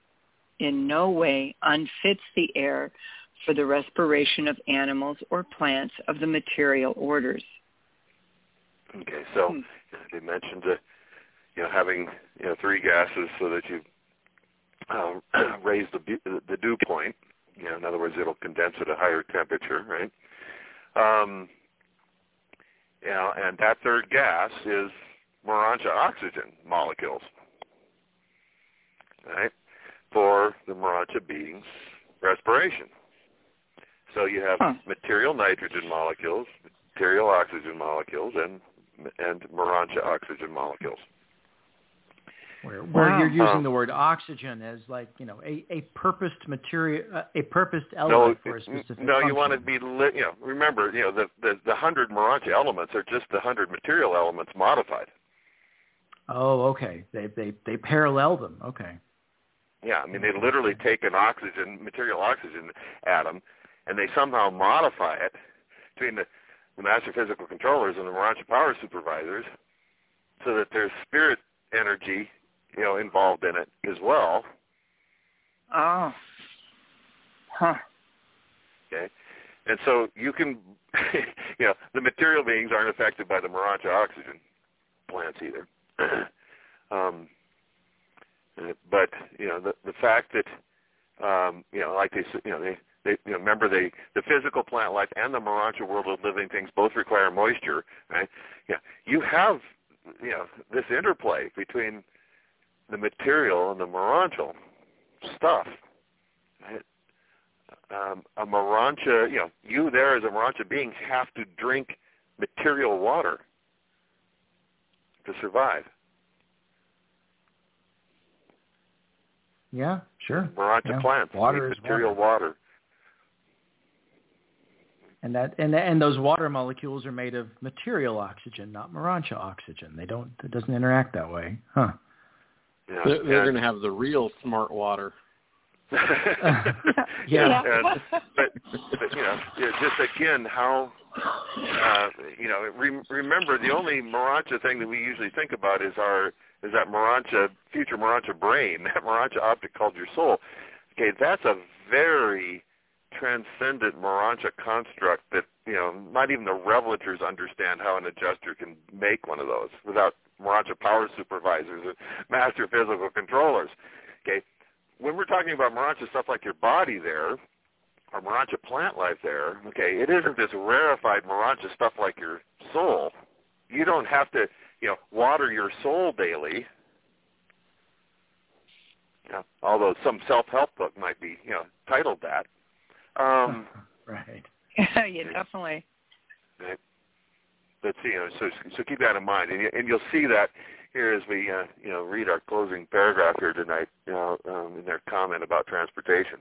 unfits the air for the respiration of animals or plants of the material orders. Okay, so they mentioned having 3 gases so that you raise the dew point. In other words, it'll condense at a higher temperature, right? And that third gas is Morontia oxygen molecules, right? For the Morontia being's respiration. So you have material nitrogen molecules, material oxygen molecules, and Morontia oxygen molecules. Where you're using the word oxygen as a purposed material, a purposed element for a specific function. You want to be remember, the 100 Morontia elements are just the 100 material elements modified. Oh, okay. They parallel them. Okay. Yeah, I mean they literally take an material oxygen atom, and they somehow modify it between the master physical controllers and the Morontia power supervisors, so that there's spirit energy involved in it as well. Oh. Huh. Okay. And so you can, the material beings aren't affected by the Morontia oxygen plants either. But, the fact that, like they said, they remember the physical plant life and the Morontia world of living things both require moisture, right? Yeah. You have, this interplay between the material and the Morontia stuff. Right? A Morontia, you there as a Morontia being have to drink material water to survive. Yeah, sure. Morontia plants water need is material water. And and those water molecules are made of material oxygen, not Morontia oxygen. It doesn't interact that way, huh? Yeah, they're going to have the real smart water. Yeah. But just again, how remember the only Morontia thing that we usually think about is that future Morontia brain, that Morontia object called your soul. Okay, that's a very transcendent Morontia construct that not even the revelators understand how an adjuster can make one of those without Morontia power supervisors and master physical controllers. Okay, when we're talking about Morontia stuff like your body there, or Morontia plant life there, okay, it isn't this rarefied Morontia stuff like your soul. You don't have to, water your soul daily. Although some self-help book might be, titled that. Right. Yeah, definitely. Right. But so keep that in mind, and you'll see that here as we read our closing paragraph here tonight, in their comment about transportation.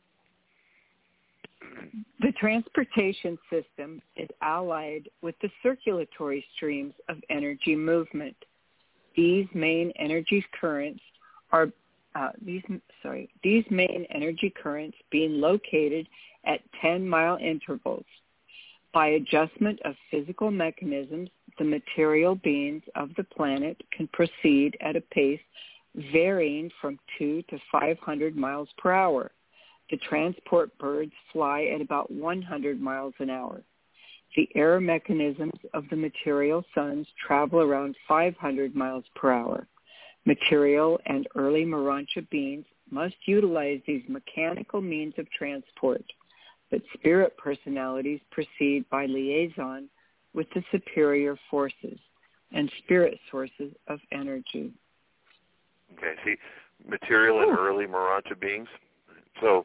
The transportation system is allied with the circulatory streams of energy movement. These main energy currents are these main energy currents being located at 10-mile intervals. By adjustment of physical mechanisms, the material beings of the planet can proceed at a pace varying from 200 to 500 miles per hour. The transport birds fly at about 100 miles an hour. The air mechanisms of the material suns travel around 500 miles per hour. Material and early Morontia beings must utilize these mechanical means of transport, but spirit personalities proceed by liaison with the superior forces and spirit sources of energy. Okay, see, material and early Morontia beings. So,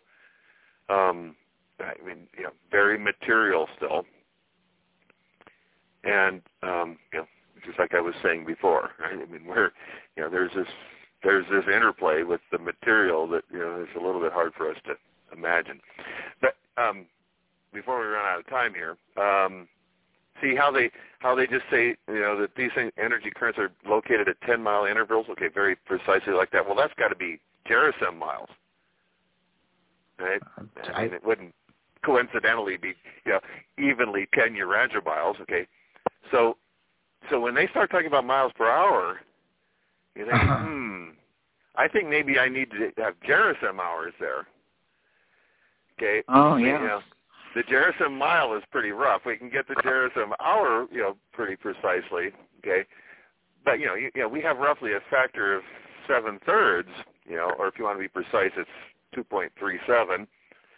very material still. And, just like I was saying before, right? There's this interplay with the material that, is a little bit hard for us to imagine. But before we run out of time here, see how they just say, that these energy currents are located at 10-mile intervals? Okay, very precisely like that. Well, that's got to be Jerusem miles, right? It wouldn't coincidentally be, evenly 10 Urantia miles, okay? So when they start talking about miles per hour, you think, I think maybe I need to have Jerusem hours there. Okay. Oh, yeah. The Jerusem mile is pretty rough. We can get the Jerusem hour, pretty precisely. Okay. But we have roughly a factor of 7/3, or if you want to be precise, it's 2.37.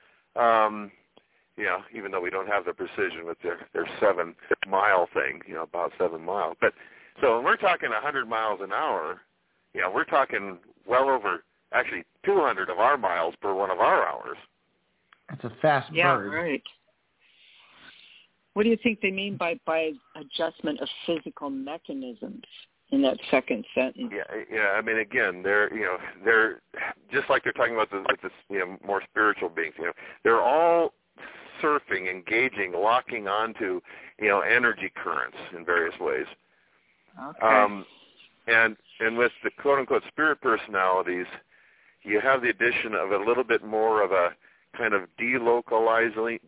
Even though we don't have the precision with their 7-mile thing, about 7 miles. But so when we're talking 100 miles an hour, we're talking well over actually 200 of our miles per one of our hours. That's a fast bird. Yeah, right. What do you think they mean by adjustment of physical mechanisms in that second sentence? Yeah. Again, they're just like they're talking about this more spiritual beings. They're all surfing, engaging, locking onto energy currents in various ways. Okay. And with the quote unquote spirit personalities, you have the addition of a little bit more of a kind of delocalizing,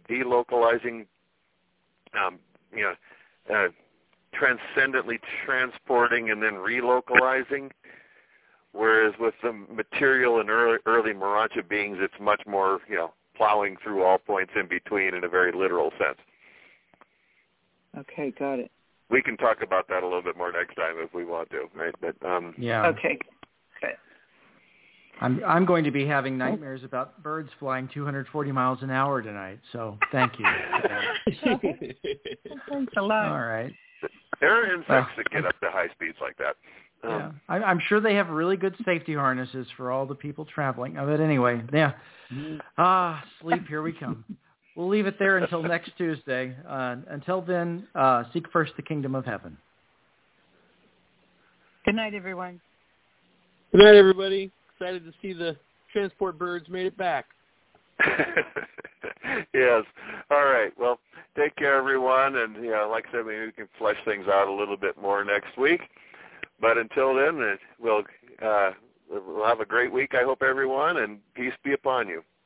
transcendently transporting and then relocalizing. Whereas with the material and early Morontia beings, it's much more, plowing through all points in between in a very literal sense. Okay, got it. We can talk about that a little bit more next time if we want to, right? But yeah. Okay. I'm going to be having nightmares about birds flying 240 miles an hour tonight, so thank you. Thanks a lot. All right. There are insects that get up to high speeds like that. Yeah, I'm sure they have really good safety harnesses for all the people traveling. But anyway, yeah. Sleep, here we come. We'll leave it there until next Tuesday. Until then, seek first the kingdom of heaven. Good night, everyone. Good night, everybody. Excited to see the transport birds made it back. Yes. All right. Well, take care, everyone. And, like I said, maybe we can flesh things out a little bit more next week. But until then, we'll have a great week, I hope, everyone, and peace be upon you.